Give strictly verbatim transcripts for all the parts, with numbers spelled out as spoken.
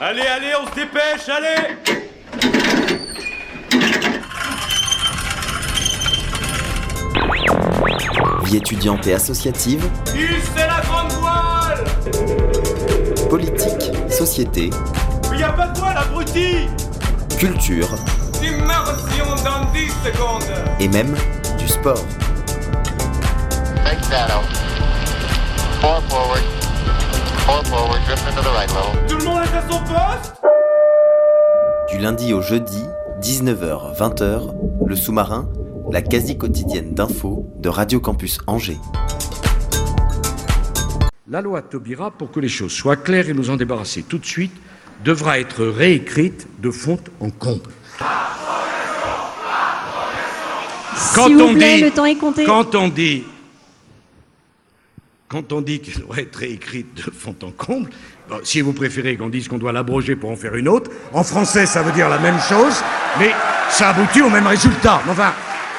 Allez, allez, on se dépêche, allez! Vie étudiante et associative. C'est la grande voile! Politique, société. Mais y a pas de voile, abruti! Culture. Immersion dans dix secondes! Et même du sport. Take shadow. Four forward. Four forward, drift into the right level. Tout le monde est à son poste? Du lundi au jeudi, dix-neuf heures vingt heures, le sous-marin, la quasi-quotidienne d'infos de Radio Campus Angers. La loi Taubira, pour que les choses soient claires et nous en débarrasser tout de suite, devra être réécrite de fond en comble. Quand S'il on vous plaît, dit, le temps est compté. Quand on dit, quand on dit qu'elle doit être réécrite de fond en comble, bon, si vous préférez qu'on dise qu'on doit l'abroger pour en faire une autre, en français ça veut dire la même chose, mais ça aboutit au même résultat. Enfin,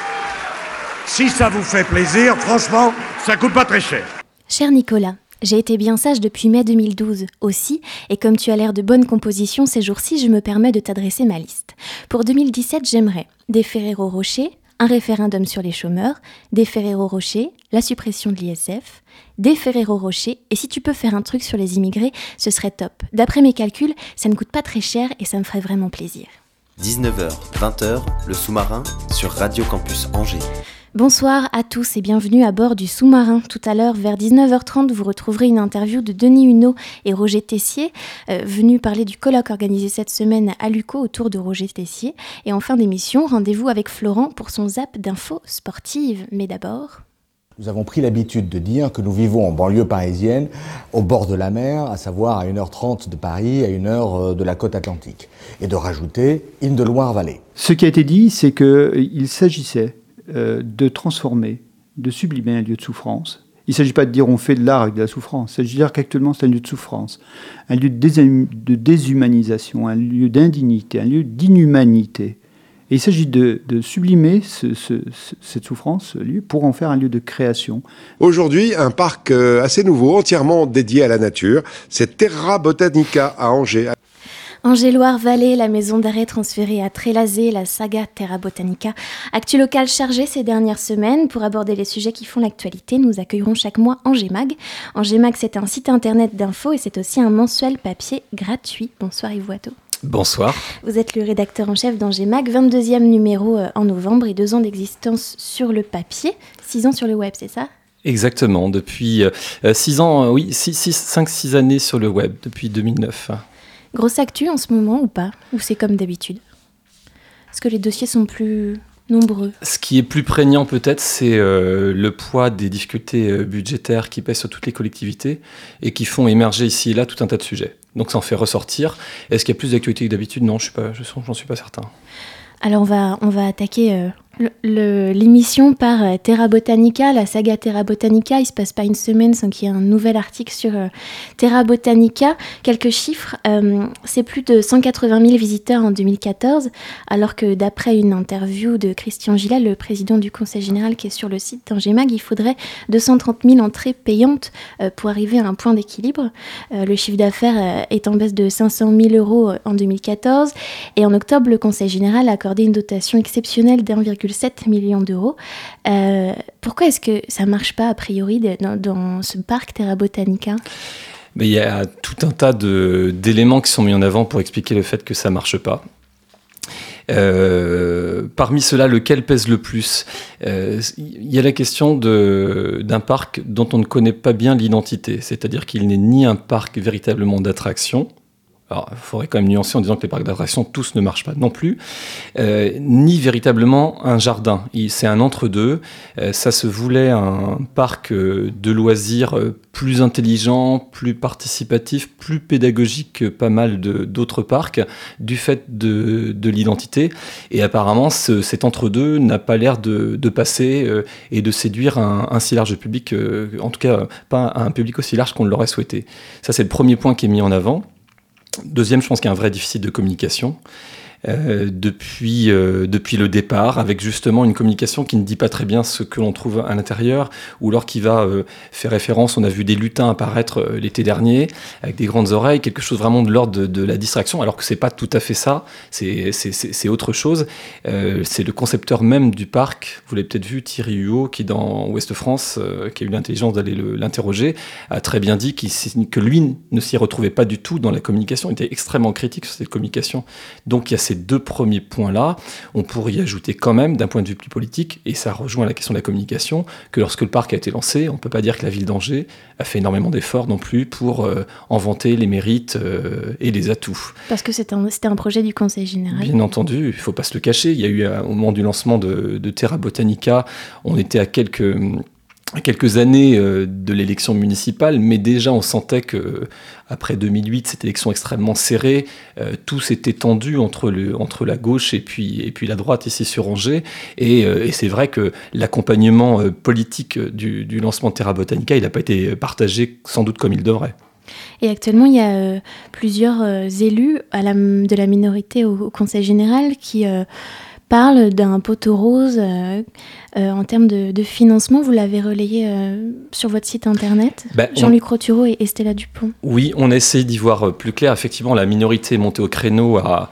si ça vous fait plaisir, franchement, ça coûte pas très cher. Cher Nicolas, j'ai été bien sage depuis mai deux mille douze aussi, et comme tu as l'air de bonne composition ces jours-ci, je me permets de t'adresser ma liste. Pour deux mille dix-sept, j'aimerais des Ferrero-Rocher, un référendum sur les chômeurs, des Ferrero-Rocher, la suppression de l'I S F, des Ferrero-Rocher, et si tu peux faire un truc sur les immigrés, ce serait top. D'après mes calculs, ça ne coûte pas très cher et ça me ferait vraiment plaisir. dix-neuf heures vingt heures, le sous-marin sur Radio Campus Angers. Bonsoir à tous et bienvenue à bord du sous-marin. Tout à l'heure, vers dix-neuf heures trente, vous retrouverez une interview de Denis Huneau et Roger Tessier, euh, venus parler du colloque organisé cette semaine à Lucco autour de Roger Tessier. Et en fin d'émission, rendez-vous avec Florent pour son zap d'infos sportives. Mais d'abord... Nous avons pris l'habitude de dire que nous vivons en banlieue parisienne, au bord de la mer, à savoir à une heure trente de Paris, à une heure de la côte atlantique. Et de rajouter Île-de-Loire-Vallée. Ce qui a été dit, c'est qu'il s'agissait euh, de transformer, de sublimer un lieu de souffrance. Il ne s'agit pas de dire on fait de l'art avec de la souffrance. Il s'agit de dire qu'actuellement c'est un lieu de souffrance, un lieu de, déshum- de déshumanisation, un lieu d'indignité, un lieu d'inhumanité. Et il s'agit de, de sublimer ce, ce, cette souffrance, ce lieu, pour en faire un lieu de création. Aujourd'hui, un parc assez nouveau, entièrement dédié à la nature, c'est Terra Botanica à Angers. Angers-Loire-Vallée, la maison d'arrêt transférée à Trélazé, la saga Terra Botanica. Actu local chargé ces dernières semaines. Pour aborder les sujets qui font l'actualité, nous accueillerons chaque mois Angers Mag. Angers Mag, c'est un site internet d'infos et c'est aussi un mensuel papier gratuit. Bonsoir Yves Watteau. Bonsoir. Vous êtes le rédacteur en chef d'Angers Mag, vingt-deuxième numéro en novembre et deux ans d'existence sur le papier, six ans sur le web, c'est ça ? Exactement, depuis six ans, euh, oui, cinq six années sur le web, depuis deux mille neuf. Grosse actu en ce moment ou pas ? Ou c'est comme d'habitude ? Est-ce que les dossiers sont plus nombreux ? Ce qui est plus prégnant peut-être, c'est euh, le poids des difficultés euh, budgétaires qui pèsent sur toutes les collectivités et qui font émerger ici et là tout un tas de sujets. Donc ça en fait ressortir. Est-ce qu'il y a plus d'actualité que d'habitude ? Non, je suis pas, je, j'en suis pas certain. Alors on va, on va attaquer euh, le, le, l'émission par euh, Terra Botanica, la saga Terra Botanica. Il ne se passe pas une semaine sans qu'il y ait un nouvel article sur euh, Terra Botanica. Quelques chiffres, euh, c'est plus de cent quatre-vingt mille visiteurs en deux mille quatorze, alors que d'après une interview de Christian Gillet, le président du Conseil général qui est sur le site d'Angers Mag, il faudrait deux cent trente mille entrées payantes euh, pour arriver à un point d'équilibre. Euh, le chiffre d'affaires euh, est en baisse de cinq cent mille euros en deux mille quatorze et en octobre, le Conseil général a accordé une dotation exceptionnelle d'un virgule sept million d'euros. Euh, pourquoi est-ce que ça ne marche pas, a priori, dans, dans ce parc Terra Botanica ? Mais il y a tout un tas de, d'éléments qui sont mis en avant pour expliquer le fait que ça ne marche pas. Euh, parmi ceux-là, lequel pèse le plus ? euh, Il y a la question de, d'un parc dont on ne connaît pas bien l'identité, c'est-à-dire qu'il n'est ni un parc véritablement d'attraction. Alors, il faudrait quand même nuancer en disant que les parcs d'attractions, tous ne marchent pas non plus, euh, ni véritablement un jardin. Il, c'est un entre-deux. Euh, ça se voulait un parc euh, de loisirs euh, plus intelligent, plus participatif, plus pédagogique que pas mal de, d'autres parcs, du fait de, de l'identité. Et apparemment, ce, cet entre-deux n'a pas l'air de, de passer euh, et de séduire un, un si large public, euh, en tout cas pas un public aussi large qu'on l'aurait souhaité. Ça, c'est le premier point qui est mis en avant. Deuxième, je pense qu'il y a un vrai déficit de communication. euh, depuis, euh, depuis le départ, avec justement une communication qui ne dit pas très bien ce que l'on trouve à l'intérieur, ou alors qui va euh, faire référence, on a vu des lutins apparaître euh, l'été dernier, avec des grandes oreilles, quelque chose vraiment de l'ordre de, de la distraction, alors que c'est pas tout à fait ça, c'est, c'est, c'est, c'est autre chose. Euh, c'est le concepteur même du parc, vous l'avez peut-être vu, Thierry Huot, qui dans Ouest France, euh, qui a eu l'intelligence d'aller le, l'interroger, a très bien dit qu'il, que lui ne s'y retrouvait pas du tout dans la communication, il était extrêmement critique sur cette communication. Donc il y a ces deux premiers points-là. On pourrait y ajouter quand même, d'un point de vue plus politique, et ça rejoint la question de la communication, que lorsque le parc a été lancé, on ne peut pas dire que la ville d'Angers a fait énormément d'efforts non plus pour euh, en vanter les mérites euh, et les atouts. Parce que c'était un, c'était un projet du Conseil général. Bien entendu, il ne faut pas se le cacher. Il y a eu, au moment du lancement de, de Terra Botanica, on était à quelques... quelques années de l'élection municipale, mais déjà on sentait que après deux mille huit, cette élection extrêmement serrée, euh, tout s'était tendu entre, le, entre la gauche et puis, et puis la droite ici sur Angers, et, euh, et c'est vrai que l'accompagnement euh, politique du, du lancement de Terra Botanica, il n'a pas été partagé sans doute comme il devrait. Et actuellement, il y a euh, plusieurs euh, élus à la, de la minorité au, au Conseil général qui... Euh, parle d'un poteau rose euh, euh, en termes de, de financement. Vous l'avez relayé euh, sur votre site internet, bah, Jean-Luc on... Rothureau et Stella Dupont. Oui, on essaie d'y voir plus clair. Effectivement, la minorité est montée au créneau à,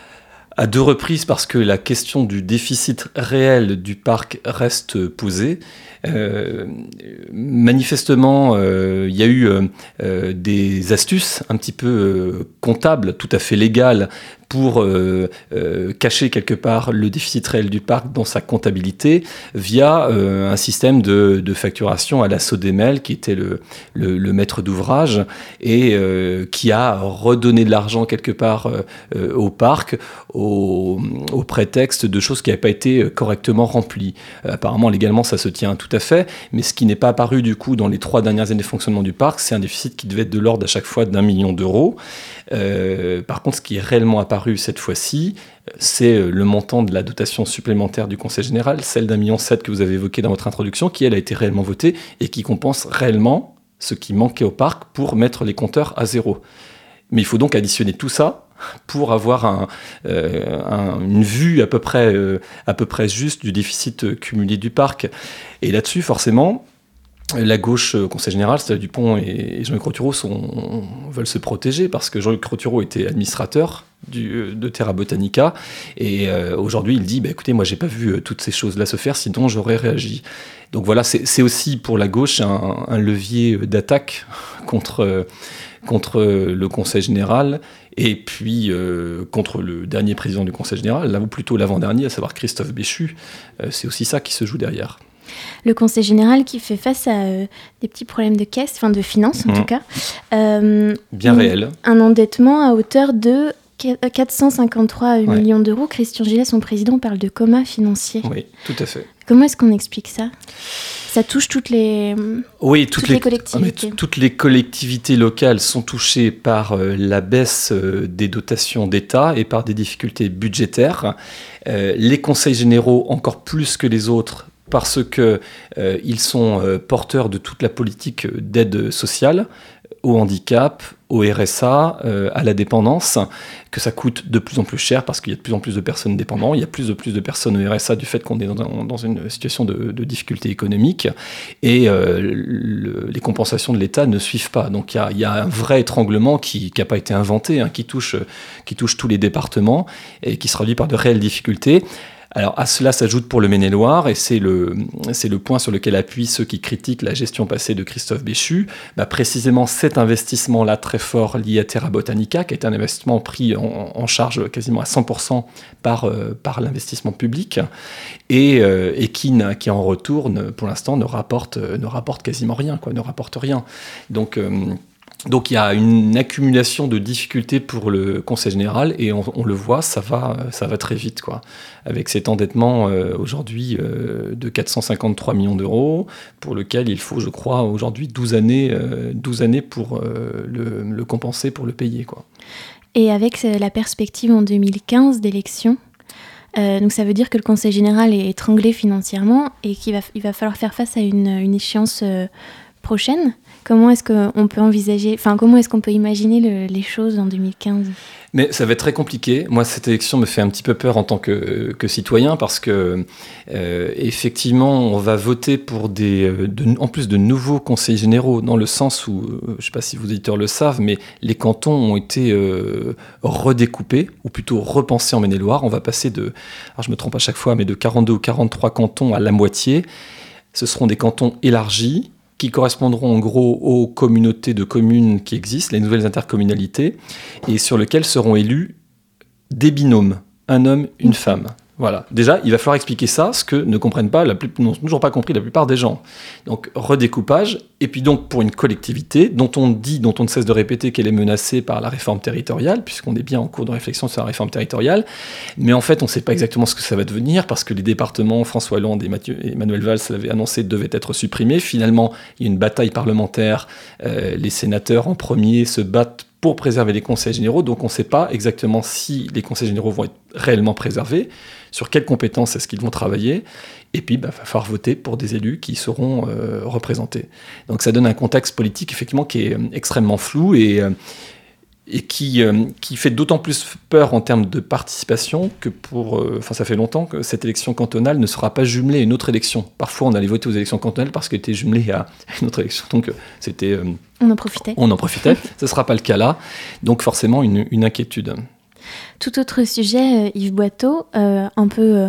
à deux reprises parce que la question du déficit réel du parc reste posée. Euh, manifestement, euh, il y a eu euh, des astuces un petit peu euh, comptables, tout à fait légales, pour euh, euh, cacher quelque part le déficit réel du parc dans sa comptabilité via euh, un système de, de facturation à la Sodemel qui était le, le, le maître d'ouvrage et euh, qui a redonné de l'argent quelque part euh, au parc au, au prétexte de choses qui n'avaient pas été correctement remplies. Euh, apparemment, légalement, ça se tient tout à fait, mais ce qui n'est pas apparu du coup dans les trois dernières années de fonctionnement du parc, c'est un déficit qui devait être de l'ordre à chaque fois d'un million d'euros. Euh, par contre, ce qui est réellement apparu cette fois-ci, c'est le montant de la dotation supplémentaire du Conseil général, celle d'un million sept que vous avez évoquée dans votre introduction, qui elle a été réellement votée et qui compense réellement ce qui manquait au parc pour mettre les compteurs à zéro. Mais il faut donc additionner tout ça pour avoir un, euh, un, une vue à peu près, euh, à peu près juste du déficit cumulé du parc. Et là-dessus, forcément, la gauche au Conseil général, Stella Dupont et Jean-Luc Rothureau sont, veulent se protéger parce que Jean-Luc Rothureau était administrateur du, de Terra Botanica et euh, aujourd'hui il dit bah, écoutez, moi j'ai pas vu euh, toutes ces choses-là se faire, sinon j'aurais réagi. Donc voilà, c'est, c'est aussi pour la gauche un, un levier d'attaque contre, euh, contre le Conseil général et puis euh, contre le dernier président du Conseil général, là ou plutôt l'avant-dernier, à savoir Christophe Béchu. Euh, c'est aussi ça qui se joue derrière. Le Conseil général qui fait face à euh, des petits problèmes de caisse, enfin de finances en mmh. tout cas. Euh, Bien une, réel. Un endettement à hauteur de quatre cent cinquante-trois ouais. millions d'euros. Christian Gillet, son président, parle de coma financier. Oui, tout à fait. Comment est-ce qu'on explique ça ? Ça touche toutes les, oui, toutes, toutes les, les collectivités. t- toutes les collectivités locales sont touchées par euh, la baisse euh, des dotations d'État et par des difficultés budgétaires. Euh, les conseils généraux, encore plus que les autres, parce qu'ils euh, sont euh, porteurs de toute la politique d'aide sociale, au handicap, au R S A, euh, à la dépendance, que ça coûte de plus en plus cher parce qu'il y a de plus en plus de personnes dépendantes, il y a plus de plus de personnes au R S A du fait qu'on est dans, un, dans une situation de, de difficulté économique, et euh, le, les compensations de l'État ne suivent pas. Donc il y a, y a un vrai étranglement qui n'a pas été inventé, hein, qui touche, qui touche tous les départements et qui se traduit par de réelles difficultés. Alors à cela s'ajoute pour le Maine-et-Loire, et c'est le, c'est le point sur lequel appuient ceux qui critiquent la gestion passée de Christophe Béchu, bah précisément cet investissement-là très fort lié à Terra Botanica, qui est un investissement pris en, en charge quasiment à cent pour cent par, euh, par l'investissement public, et, euh, et qui, qui en retour, ne, pour l'instant, ne rapporte, ne rapporte quasiment rien, quoi, ne rapporte rien. Donc... Euh, Donc il y a une accumulation de difficultés pour le Conseil général et on, on le voit, ça va, ça va très vite, quoi. Avec cet endettement euh, aujourd'hui euh, de quatre cent cinquante-trois millions d'euros, pour lequel il faut, je crois, aujourd'hui douze années, euh, douze années pour euh, le, le compenser, pour le payer, quoi. Et avec la perspective en deux mille quinze d'élection, euh, donc ça veut dire que le Conseil général est étranglé financièrement et qu'il va, il va falloir faire face à une, une échéance euh, prochaine. Comment est-ce qu'on peut envisager, enfin, comment est-ce qu'on peut imaginer le, les choses en deux mille quinze ? Mais ça va être très compliqué. Moi, cette élection me fait un petit peu peur en tant que, que citoyen parce que, euh, effectivement, on va voter pour des, de, en plus de nouveaux conseils généraux, dans le sens où, euh, je ne sais pas si vos auditeurs le savent, mais les cantons ont été euh, redécoupés, ou plutôt repensés en Maine-et-Loire. On va passer de, alors je me trompe à chaque fois, mais de quarante-deux ou quarante-trois cantons à la moitié. Ce seront des cantons élargis, qui correspondront en gros aux communautés de communes qui existent, les nouvelles intercommunalités, et sur lesquelles seront élus des binômes, un homme, une femme. Voilà. Déjà, il va falloir expliquer ça, ce que ne comprennent pas, la plus, n'ont toujours pas compris la plupart des gens. Donc, redécoupage, et puis donc pour une collectivité dont on dit, dont on ne cesse de répéter qu'elle est menacée par la réforme territoriale, puisqu'on est bien en cours de réflexion sur la réforme territoriale, mais en fait, on ne sait pas exactement ce que ça va devenir, parce que les départements, François Hollande et, Mathieu, et Manuel Valls l'avaient annoncé, devaient être supprimés. Finalement, il y a une bataille parlementaire, euh, les sénateurs en premier se battent pour préserver les conseils généraux, donc on ne sait pas exactement si les conseils généraux vont être réellement préservés, sur quelles compétences est-ce qu'ils vont travailler, et puis il bah, va falloir voter pour des élus qui seront euh, représentés. Donc ça donne un contexte politique effectivement qui est euh, extrêmement flou et, euh, et qui, euh, qui fait d'autant plus peur en termes de participation que pour... Enfin euh, ça fait longtemps que cette élection cantonale ne sera pas jumelée à une autre élection. Parfois on allait voter aux élections cantonales parce qu'elle était jumelée à une autre élection, donc euh, c'était... Euh, On en profitait. On en profitait. Ce ne sera pas le cas là. Donc forcément, une, une inquiétude. Tout autre sujet, euh, Yves Boitteau, euh, un peu... Euh,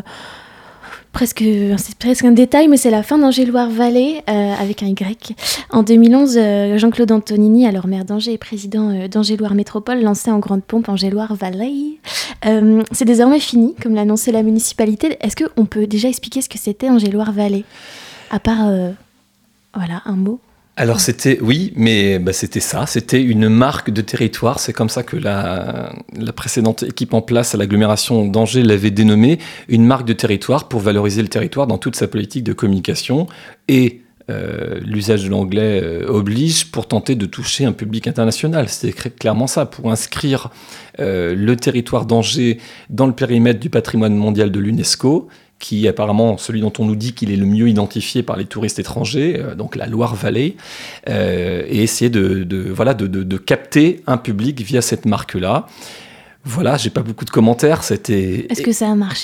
presque, c'est presque un détail, mais c'est la fin d'Angers-Loire-Vallée, euh, avec un Y. En deux mille onze, euh, Jean-Claude Antonini, alors maire d'Angers et président euh, d'Angers-Loire Métropole, lançait en grande pompe Angers-Loire-Vallée. Euh, c'est désormais fini, comme l'a annoncé la municipalité. Est-ce qu'on peut déjà expliquer ce que c'était Angers-Loire-Vallée ? À part, euh, voilà, un mot. Alors c'était, oui, mais bah, c'était ça, c'était une marque de territoire, c'est comme ça que la, la précédente équipe en place à l'agglomération d'Angers l'avait dénommée, une marque de territoire pour valoriser le territoire dans toute sa politique de communication et euh, l'usage de l'anglais euh, oblige pour tenter de toucher un public international. C'était clairement ça, pour inscrire euh, le territoire d'Angers dans le périmètre du patrimoine mondial de l'UNESCO, qui est apparemment celui dont on nous dit qu'il est le mieux identifié par les touristes étrangers, euh, donc la Loire-Vallée, euh, et essayer de, de, voilà, de, de, de capter un public via cette marque-là. Voilà, j'ai pas beaucoup de commentaires. C'était... Est-ce que ça a marché ?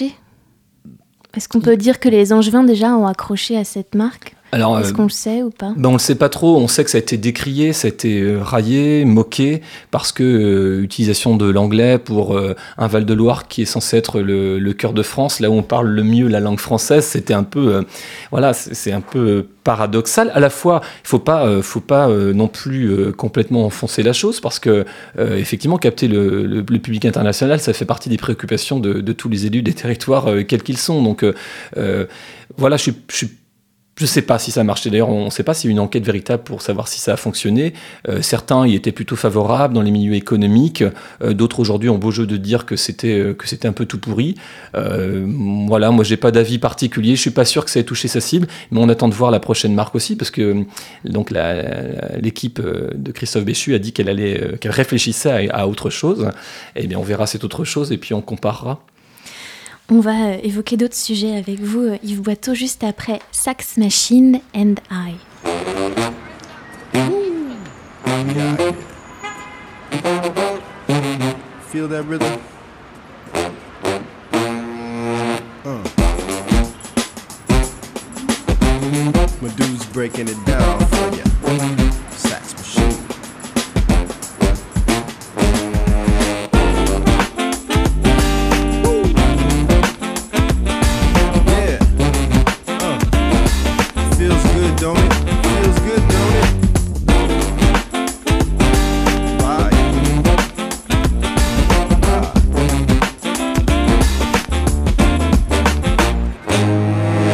Est-ce qu'on peut dire que les Angevins déjà ont accroché à cette marque ? Alors, Est-ce euh, qu'on le sait ou pas ? Ben on le sait pas trop. On sait que ça a été décrié, ça a été euh, raillé, moqué, parce que euh, utilisation de l'anglais pour euh, un Val-de-Loire qui est censé être le, le cœur de France, là où on parle le mieux la langue française, c'était un peu, euh, voilà, c'est, c'est un peu paradoxal. À la fois, il faut pas, euh, faut pas euh, non plus euh, complètement enfoncer la chose, parce que euh, effectivement, capter le, le, le public international, ça fait partie des préoccupations de, de tous les élus des territoires, euh, quels qu'ils sont. Donc, euh, euh, voilà, je suis, je suis Je ne sais pas si ça a marché. D'ailleurs, on ne sait pas s'il y a une enquête véritable pour savoir si ça a fonctionné. Euh, certains y étaient plutôt favorables dans les milieux économiques. Euh, d'autres aujourd'hui ont beau jeu de dire que c'était, euh, que c'était un peu tout pourri. Euh, voilà, moi, je n'ai pas d'avis particulier. Je ne suis pas sûr que ça ait touché sa cible, mais on attend de voir la prochaine marque aussi, parce que donc, la, la, l'équipe de Christophe Béchu a dit qu'elle, allait, qu'elle réfléchissait à, à autre chose. Eh bien, on verra cette autre chose et puis on comparera. On va évoquer d'autres sujets avec vous, Yves Boitteau, juste après Sax Machine and I. Feel that rhythm? Uh. My dude's breaking it down for ya. Sax Machine.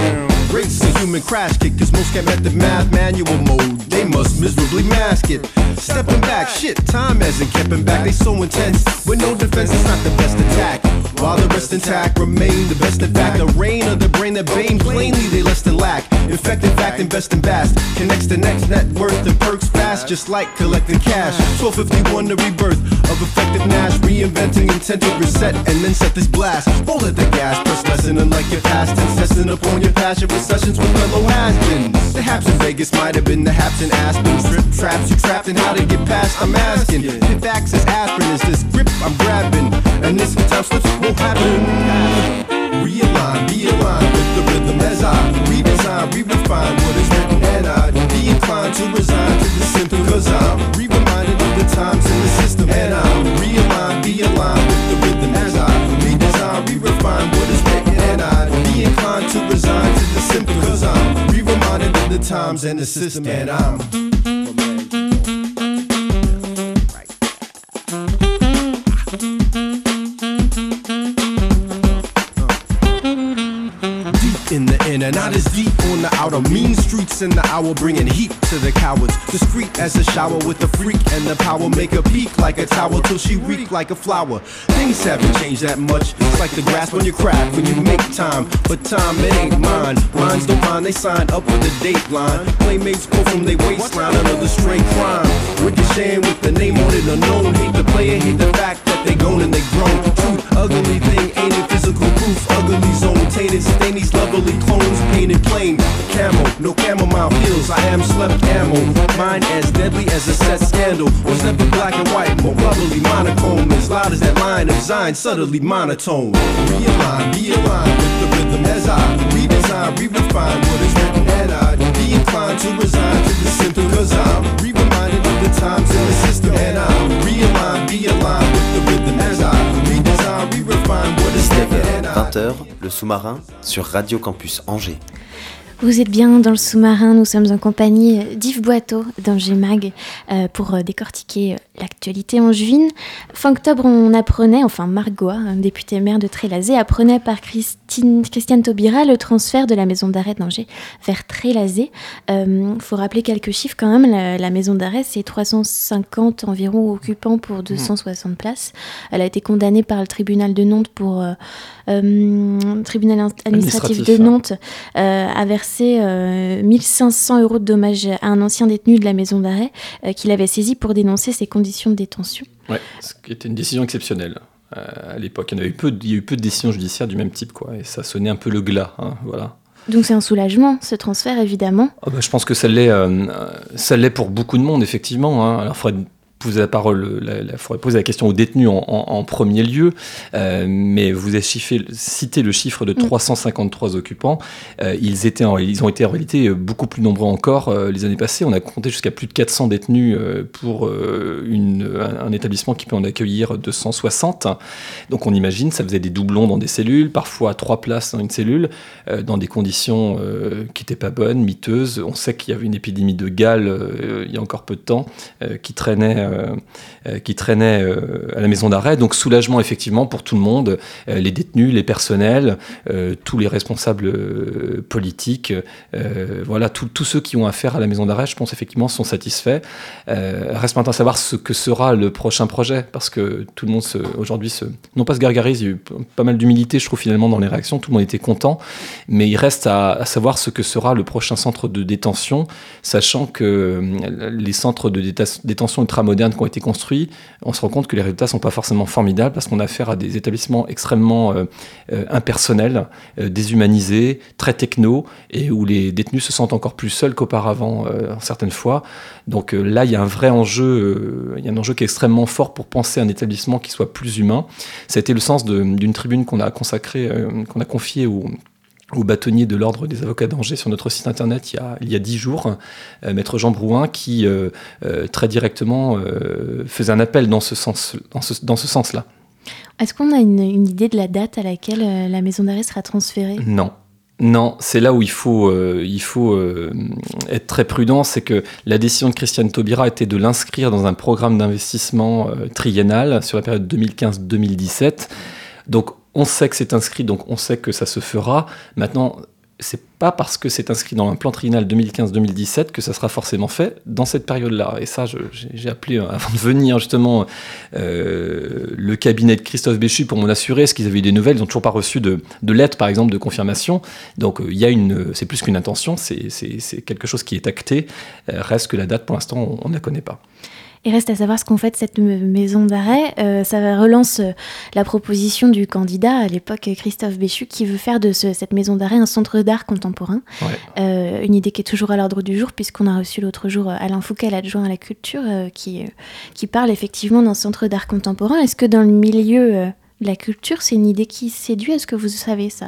Crash kick, cause most can't met the math manual mode. They must miserably mask it. Stepping back, shit, time hasn't kept him back. They so intense, with no defense, it's not the best attack. While the rest intact remain the best in fact. The reign of the brain that bane, plainly they less than lack. Infected fact, invest and vast. Connects the next net worth and perks fast, just like collecting cash. twelve fifty-one, the rebirth of effective Nash. Reinventing intent to reset and then set this blast. Roll at the gas, press lesson unlike your past tense. Testing upon your passion for sessions with fellow has-beens. The haps in Vegas might have been the haps in Aspen. Strip traps you trapped and how to get past, I'm asking. If access aspirin is this grip I'm grabbing, and this time slips won't happen. Realign, be aligned with the rhythm as I redesign, re-refine what is written, and I'd be inclined to resign to the symptom, cause I'm re-reminded of the times in the system, and I'm realign, be aligned with the rhythm as I redesign, re-refine what is written, and I'd be inclined to resign to the symptom, cause I'm re-reminded of the times and the system, and I'm in the inner, not as deep on the outer. Mean streets in the hour, bringing heat to the cowards. Discreet as a shower with the freak and the power. Make her peak like a tower till she reek like a flower. Things haven't changed that much. It's like the grasp on your craft when you make time. But time, it ain't mine. Minds don't mind, they sign up for the dateline. Playmates go from their waistline, another straight crime. Ricocheting with the name on it unknown. Hate the player, hate the fact that they gone and they grown. Truth, ugly thing, ain't it physical proof. Ugly zone, tainted, stain these lovely clones, painted plain. Camo, no chamomile pills, I am slept ammo. Mine as deadly as a set scandal. Was never black and white, more bubbly monochrome. As loud as that line of Zion, subtly monotone. Realign, be aligned with the rhythm as I redesign, re-refine what is written, and I'd be inclined to resign to the symptom, cause I'm re-reminded of the times in the system, and I'm realign, be aligned with the rhythm as I redesign, re-refine what is written, and I vingt heures, le sous-marin sur Radio Campus Angers. Vous êtes bien dans le sous-marin, nous sommes en compagnie d'Yves Boiteau d'Angers Mag euh, pour euh, décortiquer euh, l'actualité angevine. Fin octobre, on apprenait, enfin Margois, députée maire de Trélazé, apprenait par Christine, Christiane Taubira le transfert de la maison d'arrêt d'Angers vers Trélazé. Il euh, faut rappeler quelques chiffres quand même, la, la maison d'arrêt c'est trois cent cinquante environ occupants pour deux cent soixante places. Elle a été condamnée par le tribunal de Nantes pour... Euh, euh, tribunal administratif, administratif de Nantes euh, à verser euh, mille cinq cents euros de dommages à un ancien détenu de la maison d'arrêt euh, qu'il avait saisi pour dénoncer ses conditions de détention. Ouais, ce qui était une décision exceptionnelle. Euh, à l'époque, il y en avait peu, il y a eu peu de décisions judiciaires du même type, quoi, et ça sonnait un peu le glas, hein, voilà. Donc c'est un soulagement, ce transfert, évidemment. Oh bah, je pense que ça l'est, euh, ça l'est pour beaucoup de monde, effectivement. Hein. Alors, il faudrait poser la parole, la, la, faudrait poser la question aux détenus en, en, en premier lieu, euh, mais vous avez chiffé, cité le chiffre de trois cent cinquante-trois occupants. Euh, ils, étaient en, ils ont été en réalité beaucoup plus nombreux encore euh, les années passées. On a compté jusqu'à plus de quatre cents détenus euh, pour euh, une, un, un établissement qui peut en accueillir deux cent soixante. Donc on imagine, ça faisait des doublons dans des cellules, parfois trois places dans une cellule, euh, dans des conditions euh, qui n'étaient pas bonnes, miteuses. On sait qu'il y avait une épidémie de gale euh, il y a encore peu de temps euh, qui traînait Euh, euh, qui traînaient euh, à la maison d'arrêt. Donc soulagement effectivement pour tout le monde, euh, les détenus, les personnels, euh, tous les responsables euh, politiques, euh, voilà, tous ceux qui ont affaire à la maison d'arrêt, je pense effectivement sont satisfaits. Euh, reste maintenant à savoir ce que sera le prochain projet, parce que tout le monde se, aujourd'hui se, non pas se gargarise, il y a eu pas mal d'humilité je trouve finalement dans les réactions, tout le monde était content, mais il reste à, à savoir ce que sera le prochain centre de détention, sachant que les centres de déta- détention ultramodernes qui ont été construits, on se rend compte que les résultats ne sont pas forcément formidables parce qu'on a affaire à des établissements extrêmement euh, euh, impersonnels, euh, déshumanisés, très techno, et où les détenus se sentent encore plus seuls qu'auparavant euh, certaines fois. Donc euh, là, il y a un vrai enjeu, euh, il y a un enjeu qui est extrêmement fort pour penser un établissement qui soit plus humain. Ça a été le sens de, d'une tribune qu'on a consacrée, euh, qu'on a confiée au au bâtonnier de l'Ordre des avocats d'Angers sur notre site internet il y a, il y a dix jours, euh, maître Jean Brouin, qui euh, euh, très directement euh, faisait un appel dans ce, sens, dans ce, dans ce sens-là. Est-ce qu'on a une, une idée de la date à laquelle euh, la maison d'arrêt sera transférée ? Non. Non, c'est là où il faut, euh, il faut euh, être très prudent, c'est que la décision de Christiane Taubira était de l'inscrire dans un programme d'investissement euh, triennal sur la période deux mille quinze deux mille dix-sept. Donc, on sait que c'est inscrit, donc on sait que ça se fera. Maintenant, c'est pas parce que c'est inscrit dans un plan triennal deux mille quinze deux mille dix-sept que ça sera forcément fait dans cette période-là. Et ça, je, j'ai, j'ai appelé, avant de venir, justement, euh, le cabinet de Christophe Béchu pour m'en assurer, est-ce qu'ils avaient eu des nouvelles. Ils n'ont toujours pas reçu de, de lettres, par exemple, de confirmation. Donc, il euh, y a une, c'est plus qu'une intention, c'est, c'est, c'est quelque chose qui est acté. Euh, reste que la date, pour l'instant, on ne la connaît pas. Il reste à savoir ce qu'on fait de cette maison d'arrêt. Euh, ça relance euh, la proposition du candidat, à l'époque Christophe Béchu, qui veut faire de ce, cette maison d'arrêt un centre d'art contemporain. Ouais. Euh, une idée qui est toujours à l'ordre du jour, puisqu'on a reçu l'autre jour Alain Fouquet, l'adjoint à la culture, euh, qui, euh, qui parle effectivement d'un centre d'art contemporain. Est-ce que dans le milieu euh, de la culture, c'est une idée qui séduit ? Est-ce que vous savez ça ?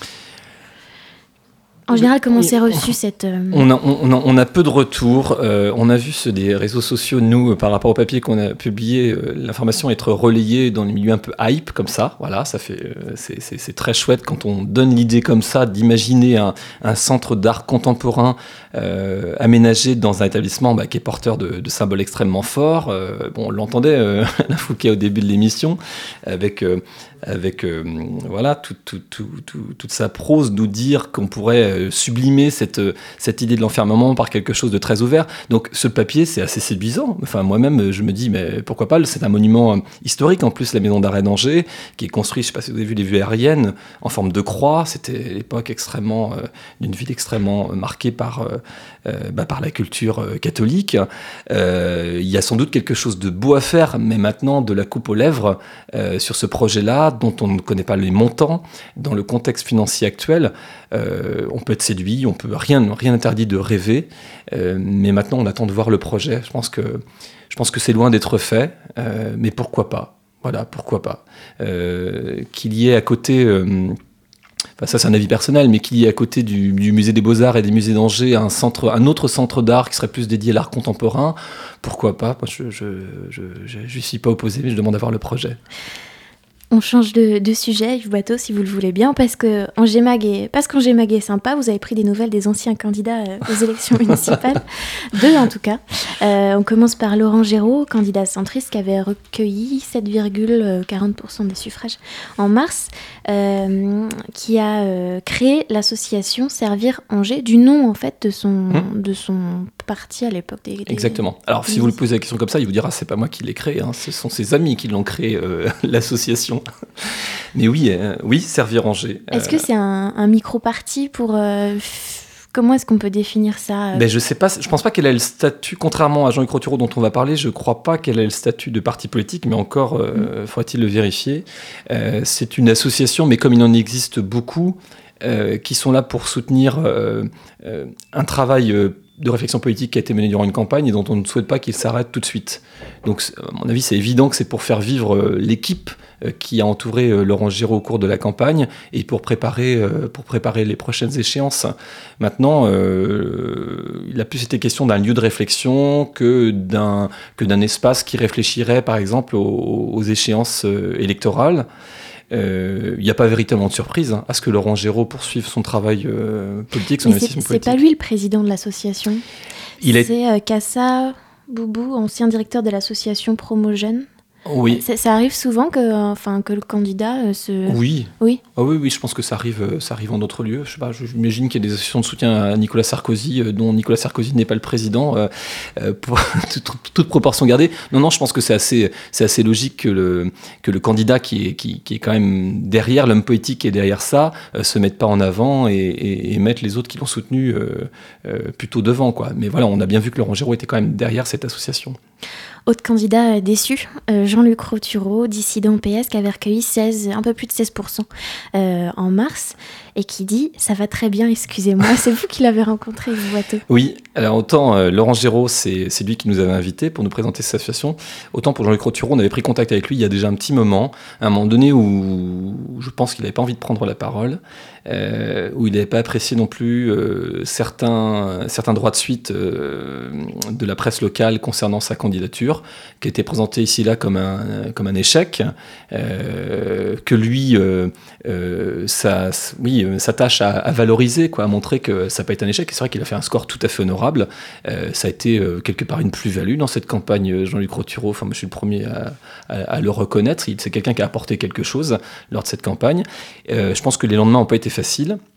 En général, comment c'est reçu cette... Euh... On, a, on, a, on a peu de retours. Euh, on a vu ceux des réseaux sociaux, nous, par rapport au papier qu'on a publié, euh, l'information être relayée dans les milieux un peu hype, comme ça. Voilà, ça fait, euh, c'est, c'est, c'est très chouette quand on donne l'idée comme ça d'imaginer un, un centre d'art contemporain euh, aménagé dans un établissement bah, qui est porteur de, de symboles extrêmement forts. Euh, bon, on l'entendait, euh, Alain Fouquet, au début de l'émission, avec... Euh, avec euh, voilà, tout, tout, tout, tout, toute sa prose, nous dire qu'on pourrait euh, sublimer cette, cette idée de l'enfermement par quelque chose de très ouvert. Donc ce papier, c'est assez séduisant. Enfin, moi-même, je me dis, mais pourquoi pas, c'est un monument historique, en plus, la maison d'arrêt d'Angers, qui est construite, je ne sais pas si vous avez vu les vues aériennes, en forme de croix. C'était l'époque extrêmement, euh, d'une ville extrêmement marquée par, euh, euh, bah, par la culture euh, catholique. Euh, il y a sans doute quelque chose de beau à faire, mais maintenant, de la coupe aux lèvres euh, sur ce projet-là, dont on ne connaît pas les montants, dans le contexte financier actuel, euh, on peut être séduit, on peut rien, rien interdit de rêver, euh, mais maintenant on attend de voir le projet. Je pense que, je pense que c'est loin d'être fait, euh, mais pourquoi pas ? Voilà, pourquoi pas ? Euh, qu'il y ait à côté... Euh, Enfin, ça c'est un avis personnel, mais qu'il y ait à côté du, du musée des Beaux-Arts et des musées d'Angers un, centre, un autre centre d'art qui serait plus dédié à l'art contemporain, pourquoi pas ? Moi, je ne suis pas opposé, mais je demande à voir le projet. On change de, de sujet, Yves Boiteau, si vous le voulez bien, parce que Angers Mag est, parce qu'Angers Mag est sympa, vous avez pris des nouvelles des anciens candidats aux élections municipales, deux en tout cas. Euh, on commence par Laurent Géraud, candidat centriste, qui avait recueilli sept virgule quarante pour cent des suffrages en mars, euh, qui a euh, créé l'association Servir Angers, du nom en fait de son, mmh. de son parti à l'époque. Des, des... Exactement. Alors si vous lui posez la question comme ça, il vous dira c'est pas moi qui l'ai créé, hein, ce sont ses amis qui l'ont créé, euh, l'association. Mais oui, euh, oui, Servir Angers. Est-ce euh... que c'est un, un micro-parti pour... Euh, comment est-ce qu'on peut définir ça ? Ben, je sais pas, je pense pas qu'elle ait le statut, contrairement à Jean-Luc Roturo dont on va parler, je crois pas qu'elle ait le statut de parti politique, mais encore, euh, mm. faudrait-il le vérifier. Euh, c'est une association, mais comme il en existe beaucoup, euh, qui sont là pour soutenir euh, euh, un travail... Euh, de réflexion politique qui a été menée durant une campagne et dont on ne souhaite pas qu'il s'arrête tout de suite. Donc, à mon avis, c'est évident que c'est pour faire vivre l'équipe qui a entouré Laurent Géraud au cours de la campagne et pour préparer, pour préparer les prochaines échéances. Maintenant, euh, il a plus été question d'un lieu de réflexion que d'un, que d'un espace qui réfléchirait, par exemple, aux, aux échéances électorales. Il euh, n'y a pas véritablement de surprise hein, à ce que Laurent Géraud poursuive son travail euh, politique, son Mais investissement c'est, politique. C'est pas lui le président de l'association. Il c'est est... euh, Kassa Boubou, ancien directeur de l'association Promogène. Oui. Ça, ça arrive souvent que, enfin, que le candidat euh, se... Oui. Oui. Oh oui, oui, je pense que ça arrive, ça arrive en d'autres lieux. Je sais pas, j'imagine qu'il y a des associations de soutien à Nicolas Sarkozy, euh, dont Nicolas Sarkozy n'est pas le président, euh, euh, pour toute, toute proportion gardée. Non, non, je pense que c'est assez, c'est assez logique que le, que le candidat qui est, qui, qui est quand même derrière, l'homme politique qui est derrière ça, euh, se mette pas en avant et, et, et mette les autres qui l'ont soutenu euh, euh, plutôt devant, quoi. Mais voilà, on a bien vu que Laurent Géraud était quand même derrière cette association. Autre candidat déçu, euh, Jean-Luc Roturo, dissident P S, qui avait recueilli seize, un peu plus de seize pour cent euh, en mars, et qui dit « ça va très bien, excusez-moi ». C'est vous qui l'avez rencontré, Yves Boiteau. Oui, alors autant euh, Laurent Géraud, c'est, c'est lui qui nous avait invités pour nous présenter cette association, autant pour Jean-Luc Roturo, on avait pris contact avec lui il y a déjà un petit moment, à un moment donné où je pense qu'il n'avait pas envie de prendre la parole, euh, où il n'avait pas apprécié non plus euh, certains, certains droits de suite euh, de la presse locale concernant sa candidature, qui était présenté ici là comme un, comme un échec, euh, que lui euh, euh, ça, oui, s'attache à, à valoriser, quoi, à montrer que ça n'a pas été un échec. Et c'est vrai qu'il a fait un score tout à fait honorable. Euh, ça a été euh, quelque part une plus-value dans cette campagne, Jean-Luc Roturo. Enfin, moi, je suis le premier à, à, à le reconnaître. Il, c'est quelqu'un qui a apporté quelque chose lors de cette campagne. Euh, je pense que les lendemains n'ont pas été faciles.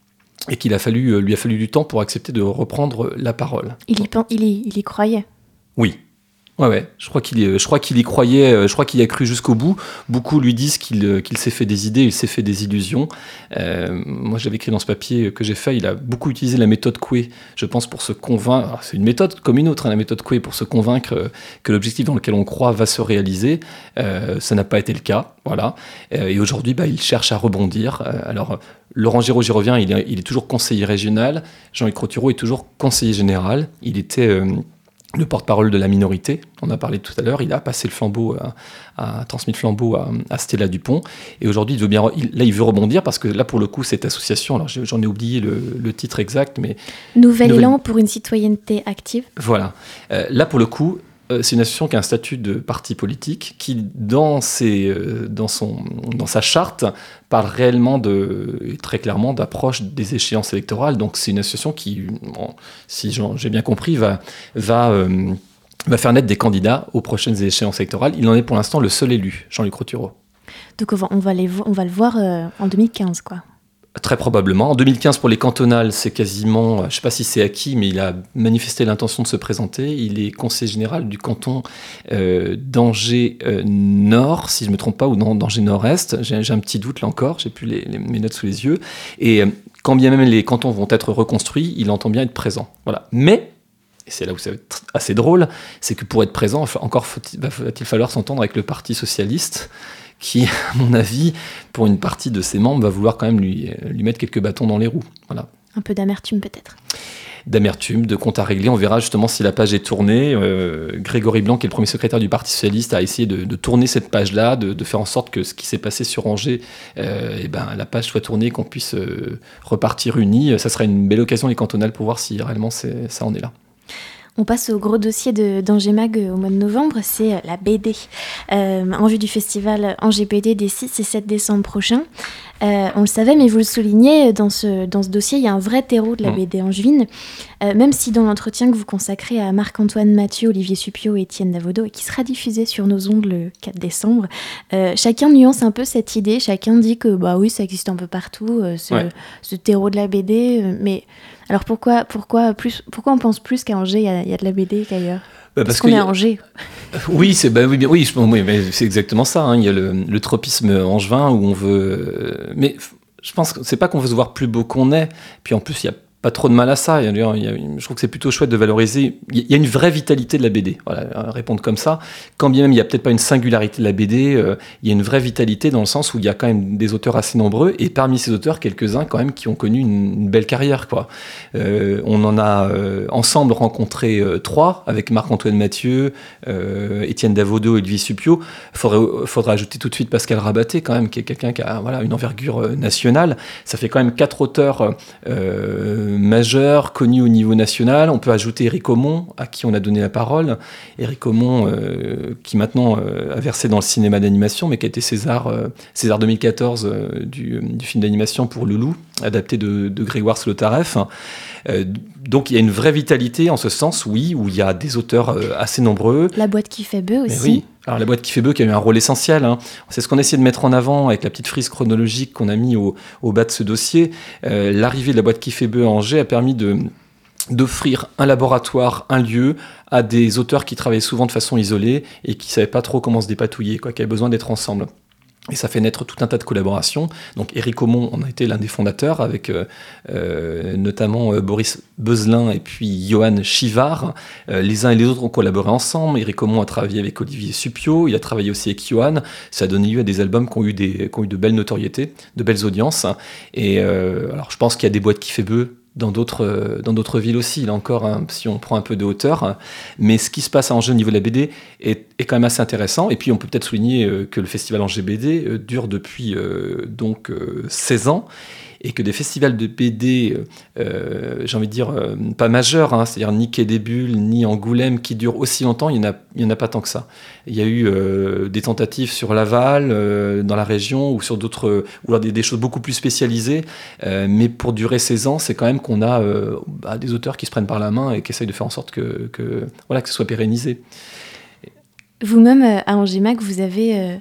et qu'il a fallu, lui a fallu du temps pour accepter de reprendre la parole. Il y, il y, il y croyait. Oui. Ouais, ouais. Je crois qu'il y, je crois qu'il y croyait, je crois qu'il y a cru jusqu'au bout. Beaucoup lui disent qu'il, qu'il s'est fait des idées, il s'est fait des illusions. Euh, moi, j'avais écrit dans ce papier que j'ai fait, il a beaucoup utilisé la méthode Coué, je pense, pour se convaincre. Alors, c'est une méthode comme une autre, hein, la méthode Coué, pour se convaincre que l'objectif dans lequel on croit va se réaliser. Euh, ça n'a pas été le cas, voilà. Euh, et aujourd'hui, bah, il cherche à rebondir. Euh, alors, Laurent Giraud, j'y reviens, il est, il est toujours conseiller régional. Jean-Yves Cros-Thureau est toujours conseiller général. Il était euh, le porte-parole de la minorité, on a parlé tout à l'heure, il a passé le flambeau, a transmis le flambeau à, à Stella Dupont, et aujourd'hui il veut bien, il, là il veut rebondir parce que là pour le coup cette association, alors j'en ai oublié le, le titre exact, mais Nouvel Nouvelle... élan pour une citoyenneté active. Voilà, euh, là pour le coup euh, c'est une association qui a un statut de parti politique qui dans ses, euh, dans son, dans sa charte parle réellement de, très clairement d'approche des échéances électorales. Donc c'est une association qui, bon, si j'ai bien compris, va, va, euh, va faire naître des candidats aux prochaines échéances électorales. Il en est pour l'instant le seul élu, Jean-Luc Cros-Thureau. Donc on va, on va, les, on va le voir euh, en deux mille quinze, quoi. Très probablement. En deux mille quinze, pour les cantonales, c'est quasiment, je ne sais pas si c'est acquis, mais il a manifesté l'intention de se présenter. Il est conseiller général du canton euh, d'Angers-Nord, euh, si je ne me trompe pas, ou non, d'Angers Nord-Est. J'ai, j'ai un petit doute là encore, j'ai plus les, les, mes notes sous les yeux. Et euh, quand bien même les cantons vont être reconstruits, il entend bien être présent. Voilà. Mais, et c'est là où ça va être assez drôle, c'est que pour être présent, encore faut-il, va-t-il falloir s'entendre avec le Parti socialiste, qui, à mon avis, pour une partie de ses membres, va vouloir quand même lui, lui mettre quelques bâtons dans les roues. Voilà. Un peu d'amertume peut-être. D'amertume, de compte à régler. On verra justement si la page est tournée. Euh, Grégory Blanc, qui est le premier secrétaire du Parti socialiste, a essayé de, de tourner cette page-là, de, de faire en sorte que ce qui s'est passé sur Angers, euh, et ben, la page soit tournée, qu'on puisse euh, repartir unis. Ça sera une belle occasion, les cantonales, pour voir si réellement c'est, ça en est là. On passe au gros dossier de, d'Angers Mag au mois de novembre, c'est la B D. Euh, en vue du festival Angers B D des six et sept décembre prochains. Euh, on le savait, mais vous le soulignez, dans ce, dans ce dossier, il y a un vrai terreau de la B D angevine. Euh, même si dans l'entretien que vous consacrez à Marc-Antoine Mathieu, Olivier Suppiot et Étienne Davodo, et qui sera diffusé sur nos ondes le quatre décembre, euh, chacun nuance un peu cette idée, chacun dit que bah oui, ça existe un peu partout, euh, ce, ouais. ce terreau de la B D, euh, mais alors pourquoi, pourquoi, plus, pourquoi on pense plus qu'à Angers, il y a, il y a de la B D qu'ailleurs ? Bah parce, parce qu'on est à Angers. Oui, c'est, bah, oui, oui, oui mais c'est exactement ça. Hein. Il y a le, le tropisme angevin où on veut... Euh, mais je pense que c'est pas qu'on veut se voir plus beau qu'on est. Puis en plus, il y a pas trop de mal à ça. Il y a, il y a, je trouve que c'est plutôt chouette de valoriser. Il y a une vraie vitalité de la B D. Voilà, répondre comme ça. Quand bien même il y a peut-être pas une singularité de la B D, euh, il y a une vraie vitalité dans le sens où il y a quand même des auteurs assez nombreux et parmi ces auteurs, quelques-uns quand même qui ont connu une, une belle carrière, quoi. Euh, on en a euh, ensemble rencontré euh, trois avec Marc-Antoine Mathieu, euh, Étienne Davodo et Olivier Suppiot. Faudrait, faudrait ajouter tout de suite Pascal Rabaté quand même, qui est quelqu'un qui a voilà une envergure euh, nationale. Ça fait quand même quatre auteurs euh, majeur, connu au niveau national. On peut ajouter Éric Aumont, à qui on a donné la parole. Éric Aumont, euh, qui maintenant euh, a versé dans le cinéma d'animation, mais qui a été César, euh, César deux mille quatorze euh, du, du film d'animation pour Le Loup, adapté de, de Grégoire Slotareff. Euh, donc il y a une vraie vitalité en ce sens, oui, où il y a des auteurs euh, assez nombreux. La boîte qui fait bœuf aussi. Mais oui. Alors la boîte qui fait bœuf qui a eu un rôle essentiel, hein. C'est ce qu'on a essayé de mettre en avant avec la petite frise chronologique qu'on a mis au, au bas de ce dossier. Euh, l'arrivée de la boîte qui fait bœuf à Angers a permis de, d'offrir un laboratoire, un lieu à des auteurs qui travaillaient souvent de façon isolée et qui ne savaient pas trop comment se dépatouiller, quoi, qui avaient besoin d'être ensemble. Et ça fait naître tout un tas de collaborations. Donc Éric Aumont en a été l'un des fondateurs, avec euh, euh, notamment euh, Boris Beuzelin et puis Johan Chivard. Euh, les uns et les autres ont collaboré ensemble. Éric Aumont a travaillé avec Olivier Suppiot, il a travaillé aussi avec Johan. Ça a donné lieu à des albums qui ont eu, des, qui ont eu de belles notoriétés, de belles audiences. Et euh, alors je pense qu'il y a des boîtes qui fait bœuf dans d'autres, dans d'autres villes aussi, là encore, hein, si on prend un peu de hauteur. Mais ce qui se passe à Angers au niveau de la B D est, est quand même assez intéressant. Et puis on peut peut-être souligner euh, que le festival Angers B D euh, dure depuis euh, donc euh, seize ans, et que des festivals de B D, euh, j'ai envie de dire, euh, pas majeurs, hein, c'est-à-dire ni Quai des Bulles, ni Angoulême, qui durent aussi longtemps, il n'y en, en a pas tant que ça. Il y a eu euh, des tentatives sur Laval, euh, dans la région, ou sur d'autres, ou alors des, des choses beaucoup plus spécialisées, euh, mais pour durer seize ans, c'est quand même qu'on a euh, bah, des auteurs qui se prennent par la main et qui essayent de faire en sorte que, que, voilà, que ce soit pérennisé. Vous-même, à Angers Mag, vous avez... Euh...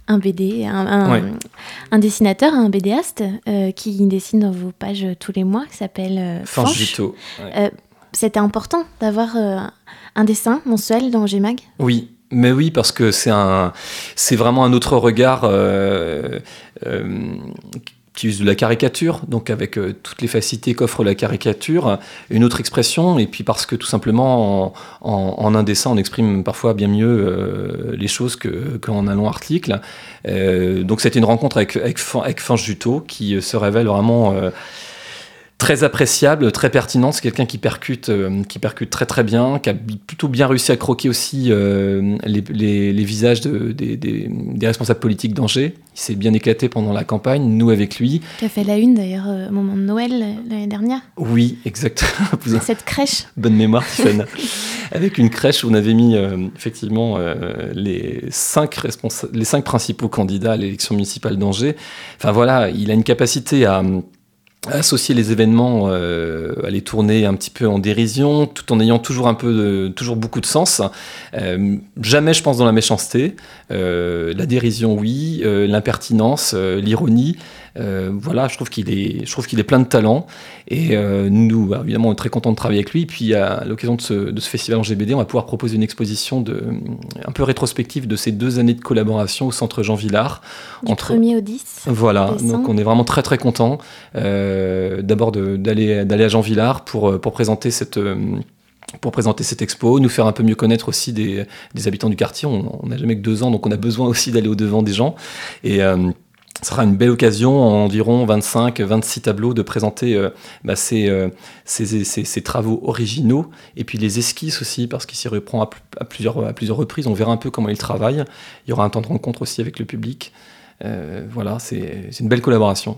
un B D, un, un, Ouais. un dessinateur, un BDaste euh, qui dessine dans vos pages tous les mois, qui s'appelle euh, Fange Fanche. Juto. Ouais. Euh, c'était important d'avoir euh, un dessin mensuel dans G Mag. Oui, mais oui, parce que c'est un, c'est vraiment un autre regard euh, euh, qui use de la caricature, donc avec euh, toutes les facilités qu'offre la caricature, une autre expression, et puis parce que tout simplement, en, en, en un dessin, on exprime parfois bien mieux euh, les choses que, qu'en un long article. Euh, donc c'était une rencontre avec, avec, avec Fange Juto qui se révèle vraiment... Euh, très appréciable, très pertinent. C'est quelqu'un qui percute, euh, qui percute très très bien, qui a plutôt bien réussi à croquer aussi euh, les, les, les visages de, des, des, des responsables politiques d'Angers. Il s'est bien éclaté pendant la campagne, nous avec lui. Qui a fait la une d'ailleurs euh, au moment de Noël euh, l'année dernière. Oui, exactement. Cette crèche. Bonne mémoire, Tiffany. Avec une crèche où on avait mis euh, effectivement euh, les, cinq responsa- les cinq principaux candidats à l'élection municipale d'Angers. Enfin voilà, il a une capacité à... associer les événements, euh, à les tourner un petit peu en dérision, tout en ayant toujours un peu, de, toujours beaucoup de sens. Euh, jamais, je pense, dans la méchanceté. Euh, la dérision, oui. Euh, l'impertinence, euh, l'ironie. Euh, voilà, je trouve qu'il est, je trouve qu'il est plein de talent. Et euh, nous, bah, évidemment, on est très contents de travailler avec lui. Puis, à l'occasion de ce, de ce festival en G B D, on va pouvoir proposer une exposition de, un peu rétrospective de ces deux années de collaboration au Centre Jean Villard. Du entre... premier au dix. Voilà, décembre. donc on est vraiment très très contents euh, d'abord de, d'aller, d'aller à Jean Villard pour, pour présenter cette... Euh, pour présenter cette expo, nous faire un peu mieux connaître aussi des, des habitants du quartier. On n'a jamais que deux ans, donc on a besoin aussi d'aller au-devant des gens. Et euh, ce sera une belle occasion, en environ vingt-cinq vingt-six tableaux, de présenter euh, bah, ces, euh, ces, ces, ces travaux originaux, et puis les esquisses aussi, parce qu'il s'y reprend à, à, plusieurs, à plusieurs reprises. On verra un peu comment il travaille. Il y aura un temps de rencontre aussi avec le public. Euh, voilà, c'est, c'est une belle collaboration.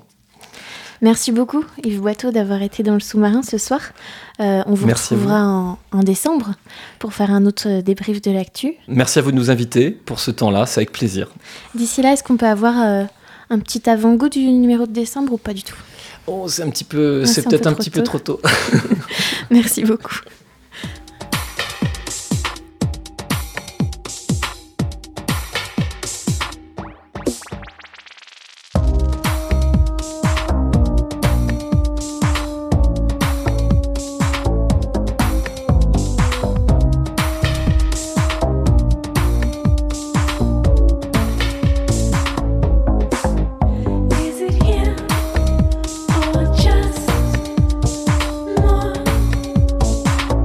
Merci beaucoup Yves Boiteau d'avoir été dans le sous-marin ce soir. Euh, on vous Merci retrouvera en, en décembre pour faire un autre débrief de l'actu. Merci à vous de nous inviter pour ce temps-là, c'est avec plaisir. D'ici là, est-ce qu'on peut avoir euh, un petit avant-goût du numéro de décembre ou pas du tout ? Oh, c'est un petit peu, Ah, c'est, c'est peut-être un un, peu petit trop peu trop tôt. Merci beaucoup. Is it him or just more?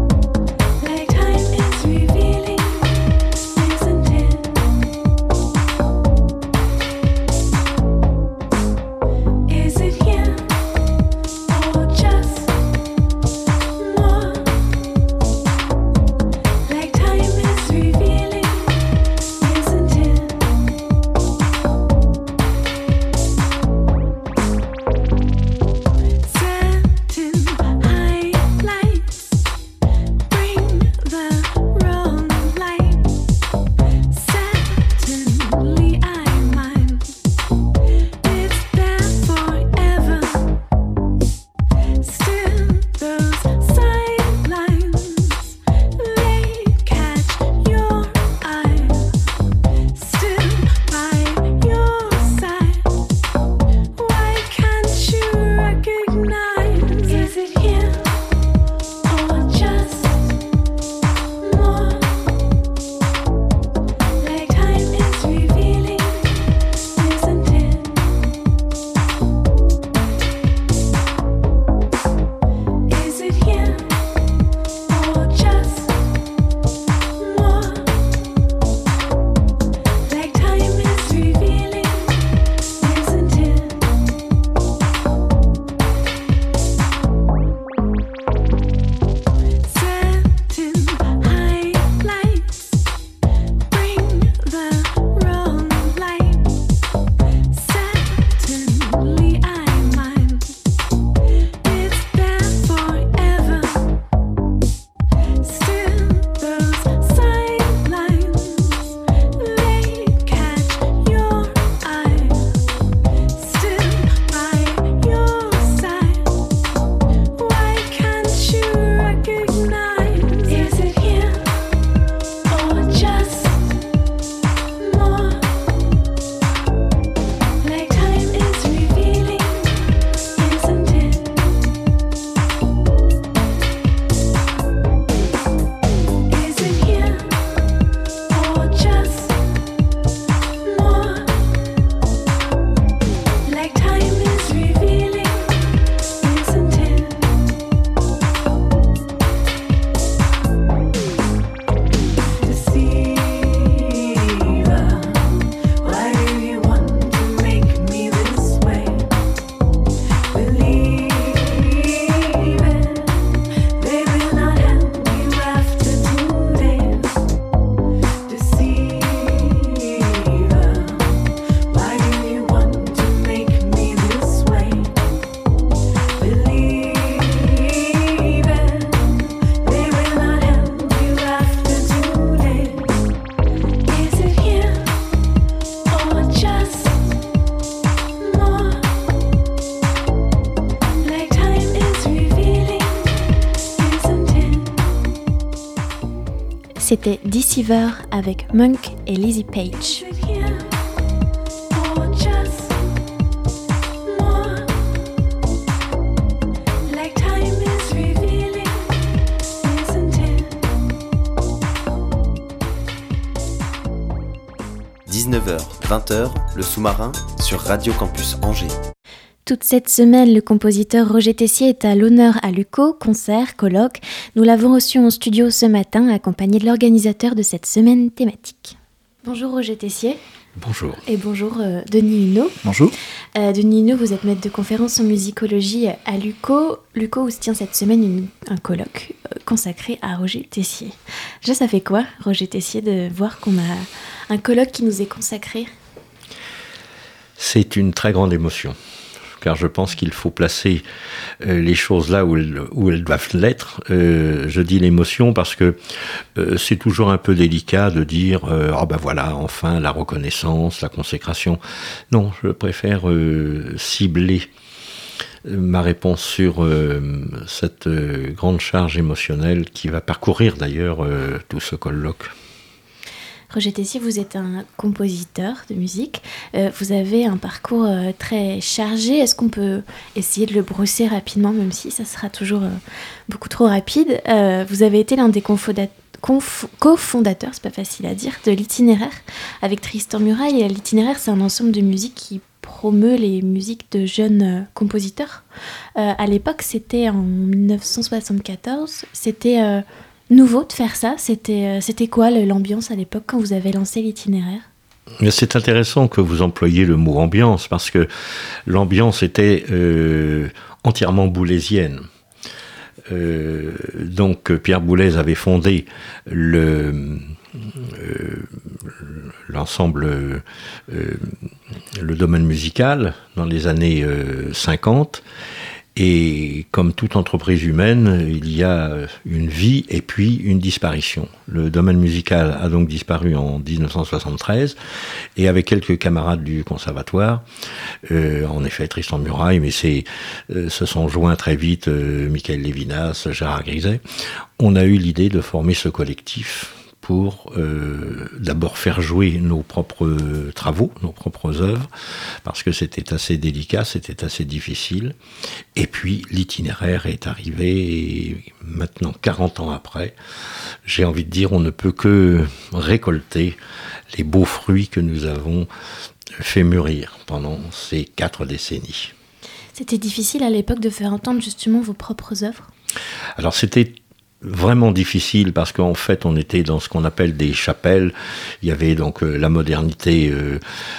c'était Deceiver avec Monk et Lizzie Page. dix-neuf heures, vingt heures, le sous-marin sur Radio Campus Angers. Toute cette semaine, le compositeur Roger Tessier est à l'honneur à l'U C O, concert, colloque. Nous l'avons reçu en studio ce matin, accompagné de l'organisateur de cette semaine thématique. Bonjour Roger Tessier. Bonjour. Et bonjour euh, Denis Huneau. Bonjour. Euh, Denis Huneau, vous êtes maître de conférence en musicologie à l'U C O. L'U C O où se tient cette semaine une, un colloque euh, consacré à Roger Tessier. Déjà, ça fait quoi, Roger Tessier, de voir qu'on a un colloque qui nous est consacré ? C'est une très grande émotion, car je pense qu'il faut placer euh, les choses là où elles, où elles doivent l'être. Euh, je dis l'émotion parce que euh, c'est toujours un peu délicat de dire euh, « Ah ben voilà, enfin, la reconnaissance, la consécration ». Non, je préfère euh, cibler ma réponse sur euh, cette euh, grande charge émotionnelle qui va parcourir d'ailleurs euh, tout ce colloque. Roger Tessier, vous êtes un compositeur de musique. Euh, vous avez un parcours euh, très chargé. Est-ce qu'on peut essayer de le brosser rapidement, même si ça sera toujours euh, beaucoup trop rapide ? euh, Vous avez été l'un des confonda- conf- cofondateurs, c'est pas facile à dire, de l'Itinéraire avec Tristan Murail. Et l'Itinéraire, c'est un ensemble de musique qui promeut les musiques de jeunes euh, compositeurs. Euh, à l'époque, c'était en dix-neuf cent soixante-quatorze. C'était... Euh, nouveau de faire ça, c'était, euh, c'était quoi l'ambiance à l'époque quand vous avez lancé l'Itinéraire ? C'est intéressant que vous employiez le mot ambiance, parce que l'ambiance était euh, entièrement boulésienne. Euh, donc Pierre Boulez avait fondé le, euh, l'ensemble, euh, le domaine musical dans les années euh, cinquante. Et comme toute entreprise humaine, il y a une vie et puis une disparition. Le domaine musical a donc disparu en dix-neuf cent soixante-treize, et avec quelques camarades du conservatoire, euh, en effet Tristan Murail, mais c'est, euh, se sont joints très vite euh, Michael Lévinas, Gérard Griset, on a eu l'idée de former ce collectif pour euh, d'abord faire jouer nos propres travaux, nos propres œuvres, parce que c'était assez délicat, c'était assez difficile. Et puis l'Itinéraire est arrivé, et maintenant, quarante ans après, j'ai envie de dire, on ne peut que récolter les beaux fruits que nous avons fait mûrir pendant ces quatre décennies. C'était difficile à l'époque de faire entendre justement vos propres œuvres ? Alors c'était vraiment difficile parce qu'en fait on était dans ce qu'on appelle des chapelles. Il y avait donc euh, la modernité euh,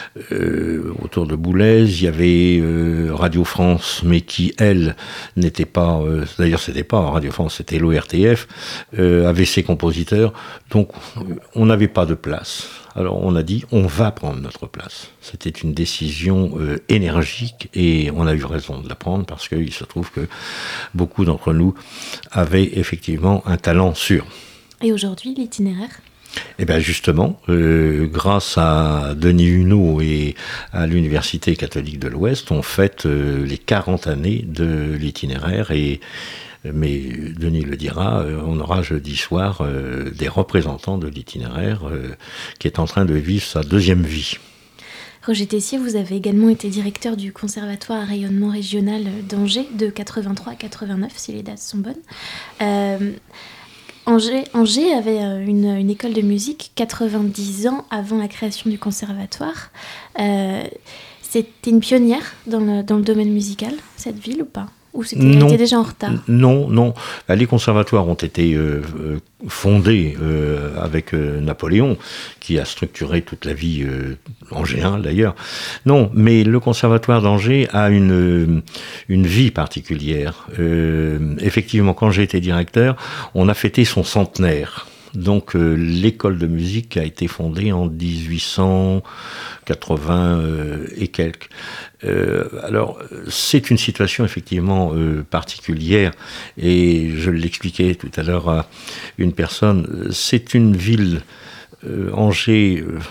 euh, autour de Boulez, il y avait euh, Radio France, mais qui elle n'était pas, euh, d'ailleurs c'était pas Radio France, c'était l'O R T F, euh, avait ses compositeurs, donc euh, on n'avait pas de place. Alors on a dit, on va prendre notre place. C'était une décision euh, énergique, et on a eu raison de la prendre parce qu'il se trouve que beaucoup d'entre nous avaient effectivement un talent sûr. Et aujourd'hui, l'Itinéraire ? Eh bien justement, euh, grâce à Denis Huneau et à l'Université catholique de l'Ouest, on fête euh, les quarante années de l'Itinéraire, et mais Denis le dira, on aura jeudi soir euh, des représentants de l'Itinéraire euh, qui est en train de vivre sa deuxième vie. Roger Tessier, vous avez également été directeur du Conservatoire à rayonnement régional d'Angers de quatre-vingt-trois à quatre-vingt-neuf, si les dates sont bonnes. Euh, Angers, Angers avait une, une école de musique quatre-vingt-dix ans avant la création du Conservatoire. Euh, c'était une pionnière dans le, dans le domaine musical, cette ville, ou pas ? Ou c'était, non, était déjà en retard ? Non, non. Les conservatoires ont été euh, fondés euh, avec euh, Napoléon, qui a structuré toute la vie euh, angéenne d'ailleurs. Non, mais le conservatoire d'Angers a une, une vie particulière. Euh, effectivement, quand j'ai été directeur, on a fêté son centenaire. Donc euh, l'école de musique a été fondée en dix-huit cent quatre-vingts euh, et quelques. Euh, alors c'est une situation effectivement euh, particulière, et je l'expliquais tout à l'heure à une personne, c'est une ville, euh, Angers, euh,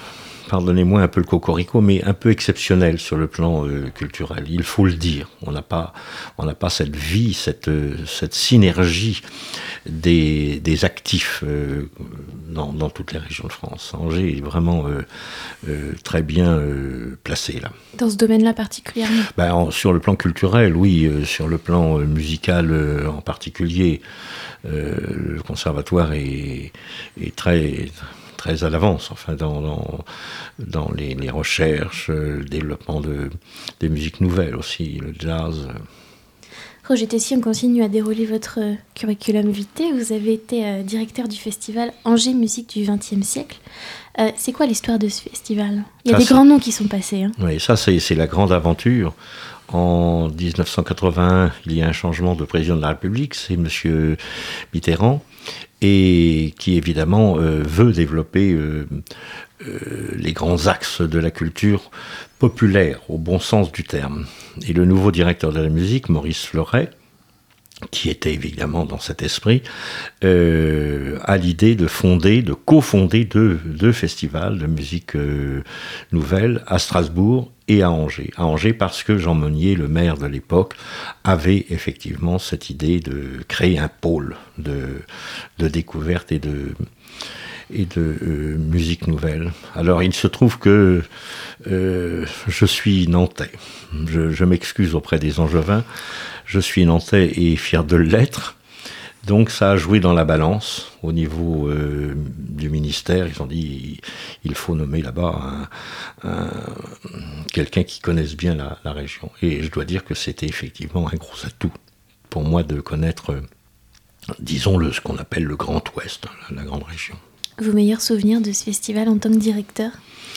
pardonnez-moi un peu le cocorico, mais un peu exceptionnel sur le plan euh, culturel. Il faut le dire. On n'a pas, on n'a pas cette vie, cette, cette synergie des, des actifs euh, dans, dans toutes les régions de France. Angers est vraiment euh, euh, très bien euh, placé là. Dans ce domaine-là particulièrement. Ben, en, sur le plan culturel, oui. Euh, sur le plan euh, musical euh, en particulier, euh, le conservatoire est, est très très à l'avance, enfin dans, dans, dans les, les recherches, le développement de, des musiques nouvelles aussi, le jazz. Roger Tessier, on continue à dérouler votre curriculum vitae. Vous avez été euh, directeur du festival Angers Musique du vingtième siècle. Euh, c'est quoi l'histoire de ce festival ? Il y a ça, des c'est... grands noms qui sont passés. Hein. Oui, ça c'est, c'est la grande aventure. En dix-neuf cent quatre-vingt-un, il y a un changement de président de la République, c'est M. Mitterrand, et qui évidemment euh, veut développer euh, euh, les grands axes de la culture populaire, au bon sens du terme. Et le nouveau directeur de la musique, Maurice Fleuret, qui était évidemment dans cet esprit, euh, a l'idée de fonder, de cofonder deux, deux festivals de musique euh, nouvelle à Strasbourg et à Angers. À Angers parce que Jean Monnier, le maire de l'époque, avait effectivement cette idée de créer un pôle de, de découverte et de, et de euh, musique nouvelle. Alors il se trouve que euh, je suis nantais. Je, je m'excuse auprès des Angevins. Je suis nantais et fier de l'être. Donc ça a joué dans la balance au niveau euh, du ministère. Ils ont dit il faut nommer là-bas un, un, quelqu'un qui connaisse bien la, la région. Et je dois dire que c'était effectivement un gros atout pour moi de connaître, euh, disons-le, ce qu'on appelle le Grand Ouest, la, la grande région. Vos meilleurs souvenirs de ce festival en tant que directeur ?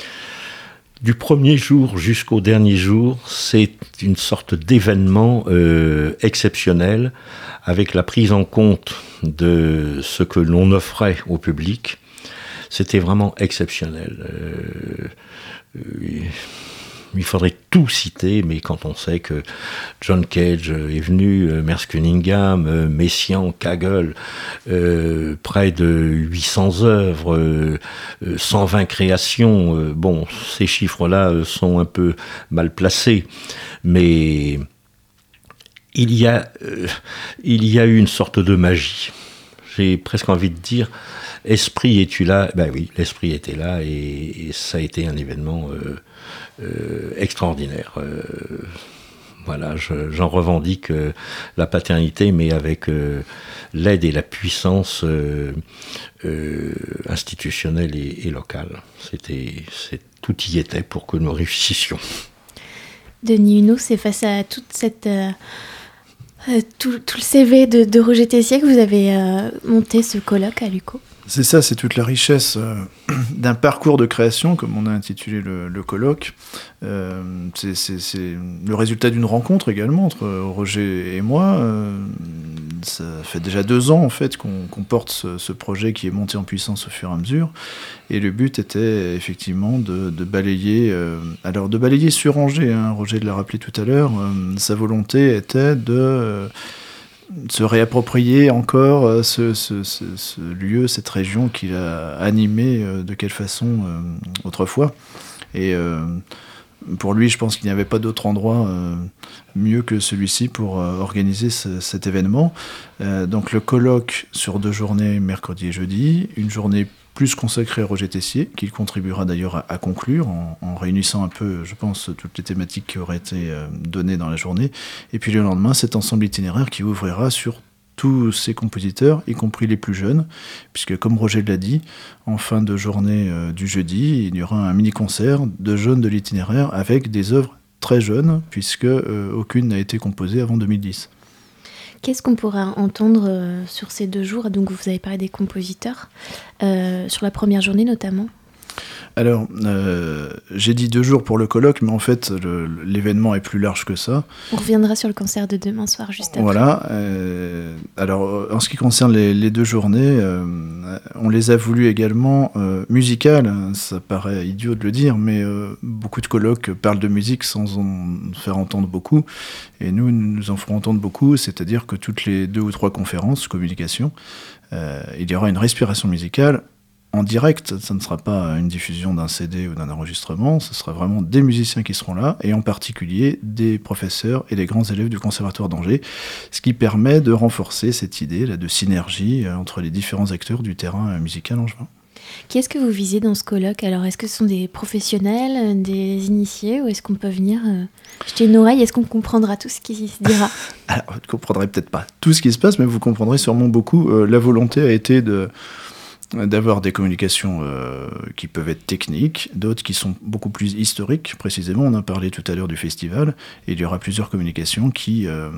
Du premier jour jusqu'au dernier jour, c'est une sorte d'événement euh, exceptionnel avec la prise en compte de ce que l'on offrait au public. C'était vraiment exceptionnel. Euh, euh, il faudrait tout citer, mais quand on sait que John Cage est venu, euh, Merce Cunningham, euh, Messiaen, Kagel, euh, près de huit cents œuvres, euh, cent vingt créations, euh, bon, ces chiffres-là euh, sont un peu mal placés, mais il y a, euh, il y a eu une sorte de magie. J'ai presque envie de dire, esprit es-tu là ? Ben oui, l'esprit était là et, et ça a été un événement euh, euh, extraordinaire. Euh, voilà, je, j'en revendique euh, la paternité, mais avec euh, l'aide et la puissance euh, euh, institutionnelle et, et locale. C'était, c'est, tout y était pour que nous réussissions. Denis Huneau, c'est face à toute cette... Euh... Euh, tout, tout le C V de, de Roger Tessier que vous avez euh, monté ce colloque à l'U Q O. C'est ça, c'est toute la richesse euh, d'un parcours de création, comme on a intitulé le, le colloque. Euh, c'est, c'est, c'est le résultat d'une rencontre également entre Roger et moi. Euh, ça fait déjà deux ans en fait qu'on, qu'on porte ce, ce projet qui est monté en puissance au fur et à mesure. Et le but était effectivement de, de balayer, euh, alors de balayer sur Angers. Hein, Roger l'a rappelé tout à l'heure. Euh, sa volonté était de euh, se réapproprier encore ce, ce, ce, ce lieu, cette région qu'il a animée euh, de quelle façon euh, autrefois. Et euh, pour lui, je pense qu'il n'y avait pas d'autre endroit euh, mieux que celui-ci pour euh, organiser ce, cet événement. Euh, donc le colloque sur deux journées, mercredi et jeudi, une journée plus consacrée à Roger Tessier, qu'il contribuera d'ailleurs à, à conclure en, en réunissant un peu, je pense, toutes les thématiques qui auraient été euh, données dans la journée. Et puis le lendemain, cet ensemble itinéraire qui ouvrira sur tous ces compositeurs, y compris les plus jeunes, puisque comme Roger l'a dit, en fin de journée euh, du jeudi, il y aura un mini-concert de jeunes de l'itinéraire avec des œuvres très jeunes, puisque euh, aucune n'a été composée avant deux mille dix. Qu'est-ce qu'on pourra entendre euh, sur ces deux jours ? Donc vous avez parlé des compositeurs, euh, sur la première journée notamment. Alors, euh, j'ai dit deux jours pour le colloque, mais en fait, le, l'événement est plus large que ça. On reviendra sur le concert de demain soir, juste après. Voilà. Euh, alors, en ce qui concerne les, les deux journées, euh, on les a voulues également euh, musicales. Ça paraît idiot de le dire, mais euh, beaucoup de colloques parlent de musique sans en faire entendre beaucoup. Et nous, nous en ferons entendre beaucoup, c'est-à-dire que toutes les deux ou trois conférences, communication, euh, il y aura une respiration musicale en direct, ça ne sera pas une diffusion d'un C D ou d'un enregistrement, ce sera vraiment des musiciens qui seront là, et en particulier des professeurs et des grands élèves du Conservatoire d'Angers, ce qui permet de renforcer cette idée là, de synergie euh, entre les différents acteurs du terrain euh, musical angevin. Qui est-ce que vous visez dans ce colloque? Alors, est-ce que ce sont des professionnels, des initiés, ou est-ce qu'on peut venir euh, jeter une oreille? Est-ce qu'on comprendra tout ce qui se dira? Alors, vous ne comprendrez peut-être pas tout ce qui se passe, mais vous comprendrez sûrement beaucoup. Euh, la volonté a été de... d'avoir des communications euh, qui peuvent être techniques, d'autres qui sont beaucoup plus historiques, précisément. On a parlé tout à l'heure du festival, et il y aura plusieurs communications qui euh,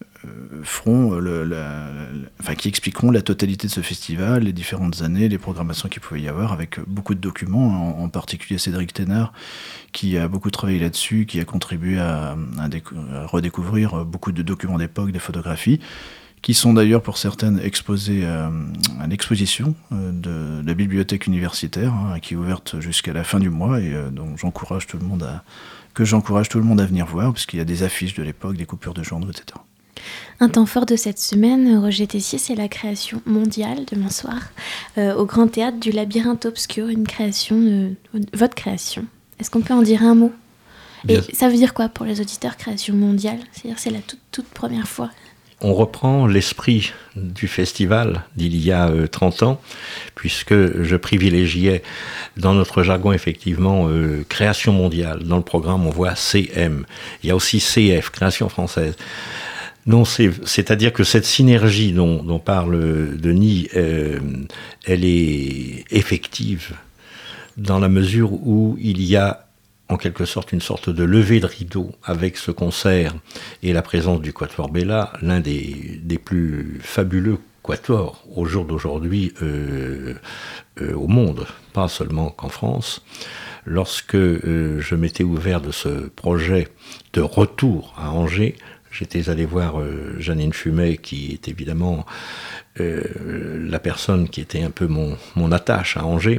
feront le, la, la, enfin, qui expliqueront la totalité de ce festival, les différentes années, les programmations qu'il pouvait y avoir, avec beaucoup de documents, en, en particulier Cédric Thénard, qui a beaucoup travaillé là-dessus, qui a contribué à, à, décou- à redécouvrir beaucoup de documents d'époque, des photographies, qui sont d'ailleurs pour certaines exposées euh, à l'exposition euh, de, de la bibliothèque universitaire, hein, qui est ouverte jusqu'à la fin du mois, et euh, donc j'encourage tout le monde à, que j'encourage tout le monde à venir voir, parce qu'il y a des affiches de l'époque, des coupures de journaux, et cetera. Un temps fort de cette semaine, Roger Tessier, c'est la création mondiale demain soir euh, au Grand Théâtre du Labyrinthe Obscur, une création, de, votre création. Est-ce qu'on peut en dire un mot? Bien. Et ça veut dire quoi pour les auditeurs, création mondiale? C'est-à-dire c'est la toute, toute première fois. On reprend l'esprit du festival d'il y a euh, trente ans, puisque je privilégiais dans notre jargon effectivement euh, création mondiale. Dans le programme, on voit C M. Il y a aussi C F, création française. Non, c'est, c'est-à-dire que cette synergie dont, dont parle Denis, euh, elle est effective dans la mesure où il y a en quelque sorte une sorte de levée de rideau avec ce concert et la présence du Quatuor Bella, l'un des, des plus fabuleux quatuors au jour d'aujourd'hui euh, euh, au monde, pas seulement qu'en France. Lorsque euh, je m'étais ouvert de ce projet de retour à Angers, j'étais allé voir euh, Jeannine Fumet, qui est évidemment euh, la personne qui était un peu mon, mon attache à Angers.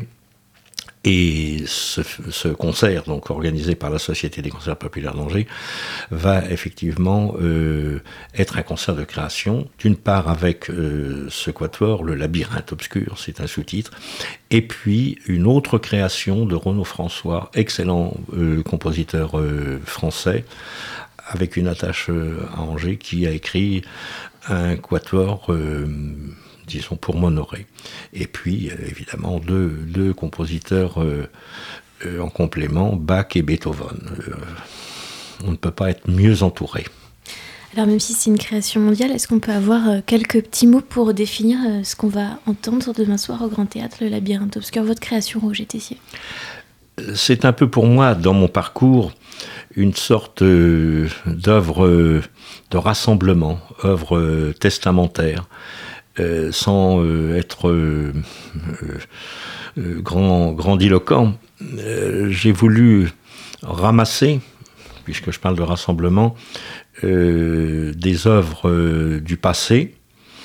Et ce, ce concert, donc organisé par la Société des concerts populaires d'Angers, va effectivement euh, être un concert de création, d'une part avec euh, ce quatuor, le Labyrinthe Obscur, c'est un sous-titre, et puis une autre création de Renaud François, excellent euh, compositeur euh, français, avec une attache euh, à Angers, qui a écrit un quatuor euh, disons, pour m'honorer. Et puis, euh, évidemment, deux, deux compositeurs euh, euh, en complément, Bach et Beethoven. Euh, on ne peut pas être mieux entouré. Alors, même si c'est une création mondiale, est-ce qu'on peut avoir euh, quelques petits mots pour définir euh, ce qu'on va entendre demain soir au Grand Théâtre, le Labyrinthe Obscur, votre création, Roger Tessier? C'est un peu pour moi, dans mon parcours, une sorte euh, d'œuvre euh, de rassemblement, œuvre euh, testamentaire. Euh, sans euh, être euh, euh, grand, grandiloquent, euh, j'ai voulu ramasser, puisque je parle de rassemblement, euh, des œuvres euh, du passé,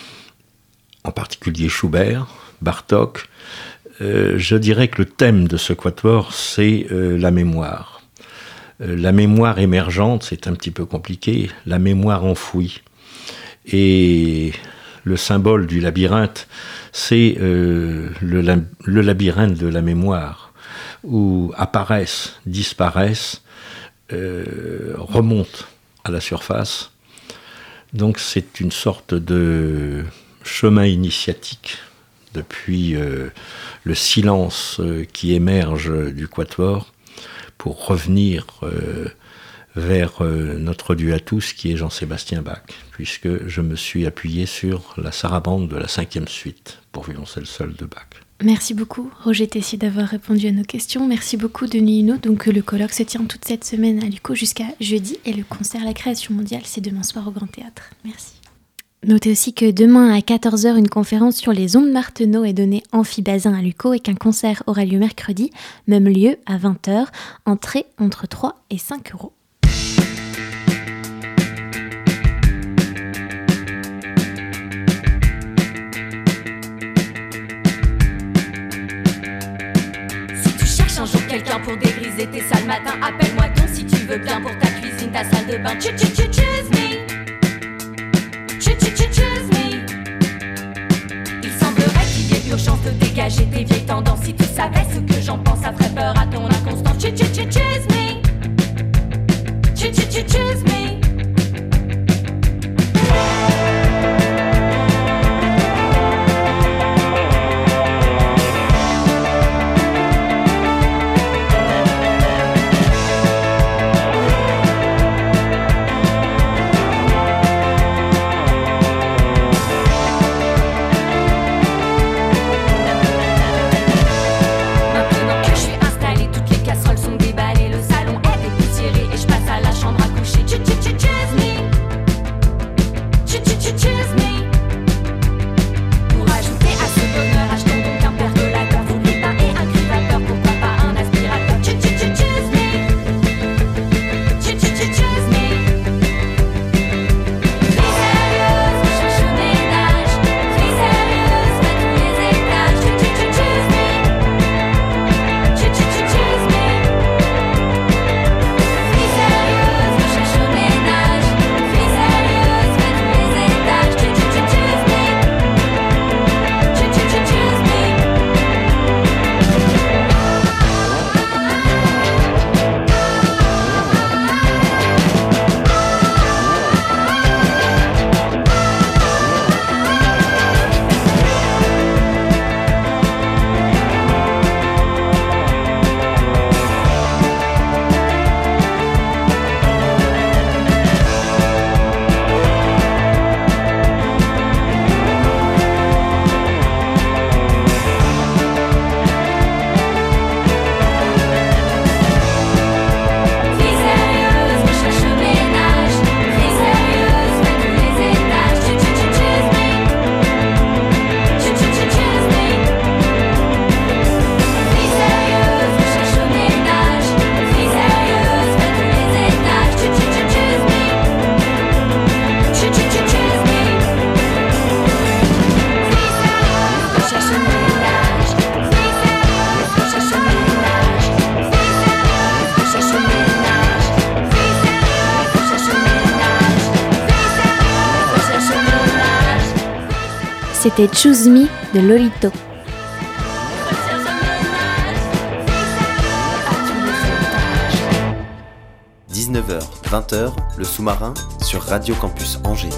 en particulier Schubert, Bartók. Euh, je dirais que le thème de ce quatuor, c'est euh, la mémoire. Euh, la mémoire émergente, c'est un petit peu compliqué, la mémoire enfouie. Et le symbole du labyrinthe, c'est euh, le, le labyrinthe de la mémoire, où apparaissent, disparaissent, euh, remontent à la surface. Donc c'est une sorte de chemin initiatique depuis euh, le silence euh, qui émerge du quatuor pour revenir euh, vers euh, notre Dieu à tous, qui est Jean-Sébastien Bach, puisque je me suis appuyé sur la sarabande de la cinquième suite pour violoncelle seul de Bach. Merci beaucoup, Roger Tessier, d'avoir répondu à nos questions. Merci beaucoup, Denis Hinault. Donc, le colloque se tient toute cette semaine à Lucco jusqu'à jeudi, et le concert La Création Mondiale, c'est demain soir au Grand Théâtre. Merci. Notez aussi que demain à quatorze heures, une conférence sur les ondes Martenot est donnée Amphibazin à Lucco et qu'un concert aura lieu mercredi, même lieu à vingt heures, entrée entre trois et cinq euros. Un jour quelqu'un pour dégriser tes sales matins, appelle-moi donc si tu veux bien pour ta cuisine, ta salle de bain. Choo choo choo choose me. Choo choo choo choose me. Il semblerait qu'il y ait urgence te dégager tes vieilles tendances. Si tu savais ce que j'en pense, ça ferait peur à ton inconstance. Choo choo choo choose me. Choo choo choo choose me. C'était Choose Me de Lolito. dix-neuf heures, vingt heures, le sous-marin sur Radio Campus Angers.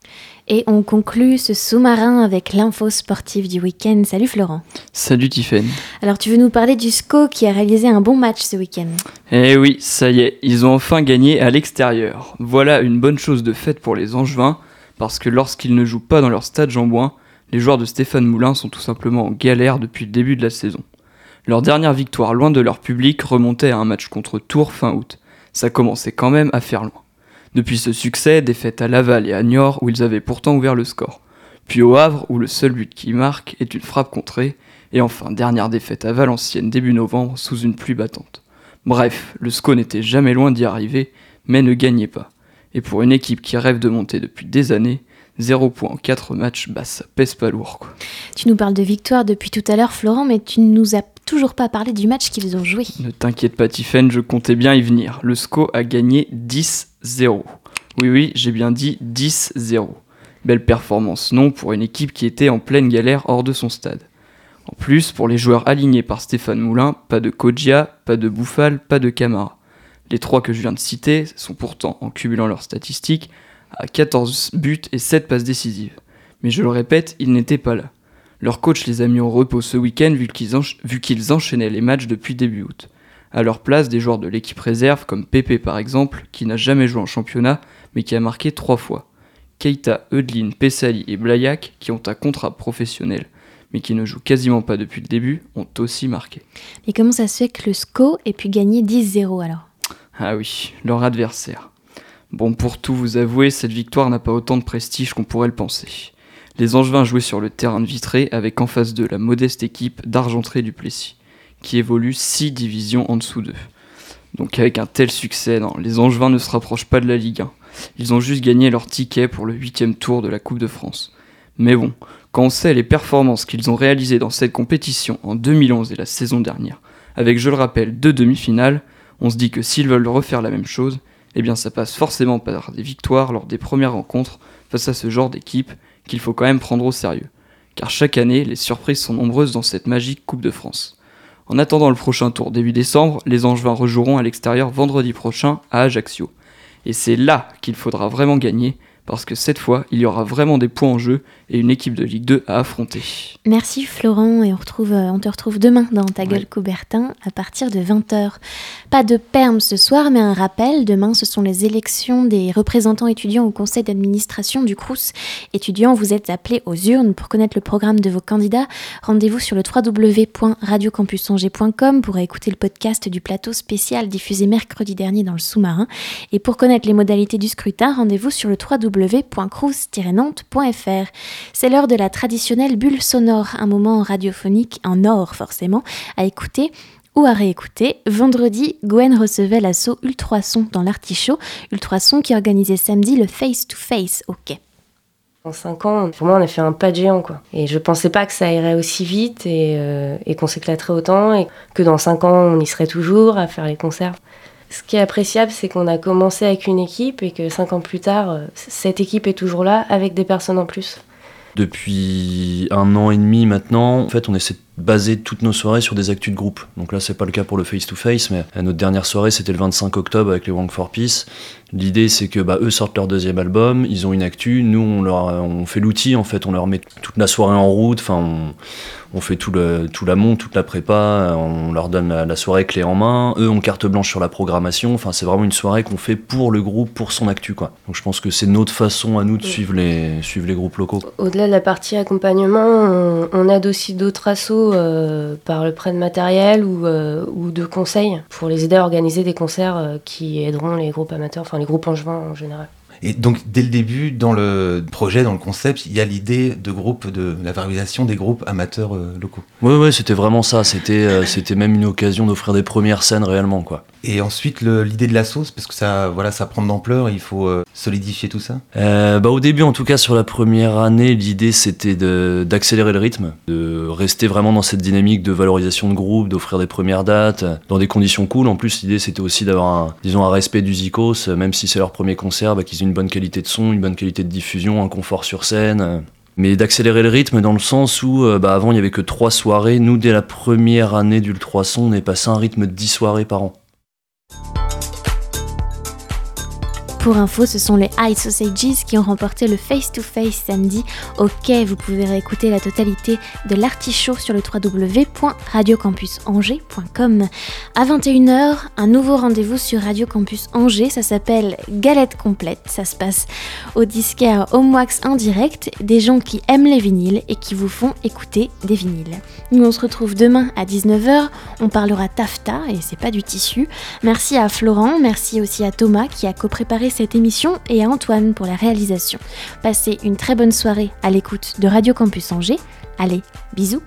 Et on conclut ce sous-marin avec l'info sportive du week-end. Salut Florent. Salut Tiffaine. Alors tu veux nous parler du S C O qui a réalisé un bon match ce week-end? Eh oui, ça y est, ils ont enfin gagné à l'extérieur. Voilà une bonne chose de faite pour les Angevins, parce que lorsqu'ils ne jouent pas dans leur stade Jean-Bouin, les joueurs de Stéphane Moulin sont tout simplement en galère depuis le début de la saison. Leur dernière victoire loin de leur public remontait à un match contre Tours fin août. Ça commençait quand même à faire loin. Depuis ce succès, défaite à Laval et à Niort où ils avaient pourtant ouvert le score. Puis au Havre où le seul but qui marque est une frappe contrée. Et enfin, dernière défaite à Valenciennes début novembre sous une pluie battante. Bref, le S C O n'était jamais loin d'y arriver, mais ne gagnait pas. Et pour une équipe qui rêve de monter depuis des années, zéro point en quatre matchs, bah ça pèse pas lourd quoi. Tu nous parles de victoire depuis tout à l'heure Florent, mais tu ne nous as toujours pas parlé du match qu'ils ont joué. Ne t'inquiète pas Tiffaine, je comptais bien y venir. Le S C O a gagné dix zéro. Oui oui, j'ai bien dit dix zéro. Belle performance, non, pour une équipe qui était en pleine galère hors de son stade. En plus, pour les joueurs alignés par Stéphane Moulin, pas de Kodjia, pas de Bouffal, pas de Camara. Les trois que je viens de citer sont pourtant, en cumulant leurs statistiques, à quatorze buts et sept passes décisives. Mais je le répète, ils n'étaient pas là. Leur coach les a mis au repos ce week-end vu qu'ils, encha- vu qu'ils enchaînaient les matchs depuis début août. À leur place, des joueurs de l'équipe réserve, comme Pépé par exemple, qui n'a jamais joué en championnat, mais qui a marqué trois fois. Keita, Eudlin, Pessali et Blaillac, qui ont un contrat professionnel, mais qui ne jouent quasiment pas depuis le début, ont aussi marqué. Et comment ça se fait que le S C O ait pu gagner dix zéro alors ? Ah oui, leur adversaire. Bon, pour tout vous avouer, cette victoire n'a pas autant de prestige qu'on pourrait le penser. Les Angevins jouaient sur le terrain de Vitré avec en face d'eux la modeste équipe d'Argentré-du-Plessis, qui évolue six divisions en dessous d'eux. Donc avec un tel succès, non, les Angevins ne se rapprochent pas de la Ligue un. Ils ont juste gagné leur ticket pour le huitième tour de la Coupe de France. Mais bon, quand on sait les performances qu'ils ont réalisées dans cette compétition en deux mille onze et la saison dernière, avec, je le rappelle, deux demi-finales, on se dit que s'ils veulent refaire la même chose, eh bien ça passe forcément par des victoires lors des premières rencontres face à ce genre d'équipe qu'il faut quand même prendre au sérieux. car chaque année, les surprises sont nombreuses dans cette magique Coupe de France. En attendant le prochain tour début décembre, les Angevins rejoueront à l'extérieur vendredi prochain à Ajaccio. Et c'est là qu'il faudra vraiment gagner, parce que cette fois, il y aura vraiment des points en jeu et une équipe de Ligue deux à affronter. Merci Florent, et on, retrouve, on te retrouve demain dans Ta gueule, oui. Coubertin à partir de vingt heures. Pas de perme ce soir, mais un rappel. Demain, ce sont les élections des représentants étudiants au conseil d'administration du Crous. Étudiants, vous êtes appelés aux urnes pour connaître le programme de vos candidats. Rendez-vous sur le w w w point radio campus angers point com pour écouter le podcast du plateau spécial diffusé mercredi dernier dans le sous-marin. Et pour connaître les modalités du scrutin, rendez-vous sur le w w w point crous tiret nantes point f r. C'est l'heure de la traditionnelle bulle sonore, un moment radiophonique en or forcément, à écouter ou à réécouter. Vendredi, Gwen recevait l'assaut Ultrason dans l'Artichaut, Ultrason qui organisait samedi le Face to Face au Quai. En cinq ans, pour moi, on a fait un pas de géant, quoi. Et je pensais pas que ça irait aussi vite et, euh, et qu'on s'éclaterait autant et que dans cinq ans, on y serait toujours à faire les concerts. Ce qui est appréciable, c'est qu'on a commencé avec une équipe et que cinq ans plus tard, cette équipe est toujours là avec des personnes en plus. Depuis un an et demi maintenant, en fait, on essaie de baser toutes nos soirées sur des actus de groupe. Donc là, c'est pas le cas pour le Face to Face, mais notre dernière soirée, c'était le vingt-cinq octobre avec les Wang for Peace. L'idée, c'est que bah, eux sortent leur deuxième album, ils ont une actu, nous, on, leur, on fait l'outil, en fait, on leur met toute la soirée en route, enfin, on, on fait tout, le, tout l'amont, toute la prépa, on leur donne la, la soirée clé en main, eux ont carte blanche sur la programmation, enfin, c'est vraiment une soirée qu'on fait pour le groupe, pour son actu, quoi. Donc je pense que c'est notre façon à nous de oui. suivre, les, suivre les groupes locaux. Au-delà de la partie accompagnement, on, on aide aussi d'autres assos euh, par le prêt de matériel ou, euh, ou de conseils pour les aider à organiser des concerts euh, qui aideront les groupes amateurs, enfin les groupes angevins en général. Et donc, dès le début, dans le projet, dans le concept, il y a l'idée de groupe, de la valorisation des groupes amateurs euh, locaux. Oui, ouais, c'était vraiment ça. C'était, euh, c'était même une occasion d'offrir des premières scènes réellement, quoi. Et ensuite, le, l'idée de la sauce, parce que ça, voilà, ça prend de l'ampleur, il faut euh, solidifier tout ça. Euh, bah, au début, en tout cas, sur la première année, l'idée, c'était de, d'accélérer le rythme, de rester vraiment dans cette dynamique de valorisation de groupe, d'offrir des premières dates, dans des conditions cool. En plus, l'idée, c'était aussi d'avoir un, disons, un respect du Zikos, même si c'est leur premier concert, bah, qu'ils aient une bonne qualité de son, une bonne qualité de diffusion, un confort sur scène, mais d'accélérer le rythme dans le sens où bah, avant il n'y avait que trois soirées. Nous, dès la première année d'Ultrason, on est passé à un rythme de dix soirées par an. Pour info, ce sont les High Sausages qui ont remporté le Face to Face samedi au Quai. Vous pouvez réécouter la totalité de l'Artichaut sur le w w w point radio campus angers point com. À vingt et une heures, un nouveau rendez-vous sur Radio Campus Angers. Ça s'appelle Galette Complète. Ça se passe au disquaire Homewax en direct. Des gens qui aiment les vinyles et qui vous font écouter des vinyles. Nous, on se retrouve demain à dix-neuf heures. On parlera taffeta et c'est pas du tissu. Merci à Florent, merci aussi à Thomas qui a co-préparé cette émission et à Antoine pour la réalisation. Passez une très bonne soirée à l'écoute de Radio Campus Angers. Allez, bisous.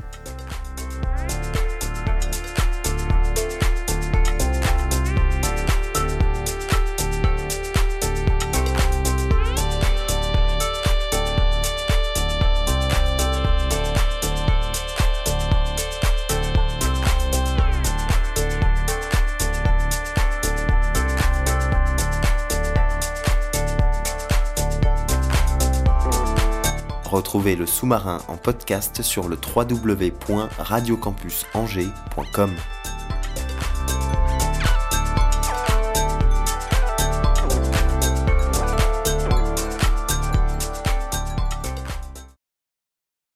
Retrouvez le sous-marin en podcast sur le w w w point radio campus angers point com.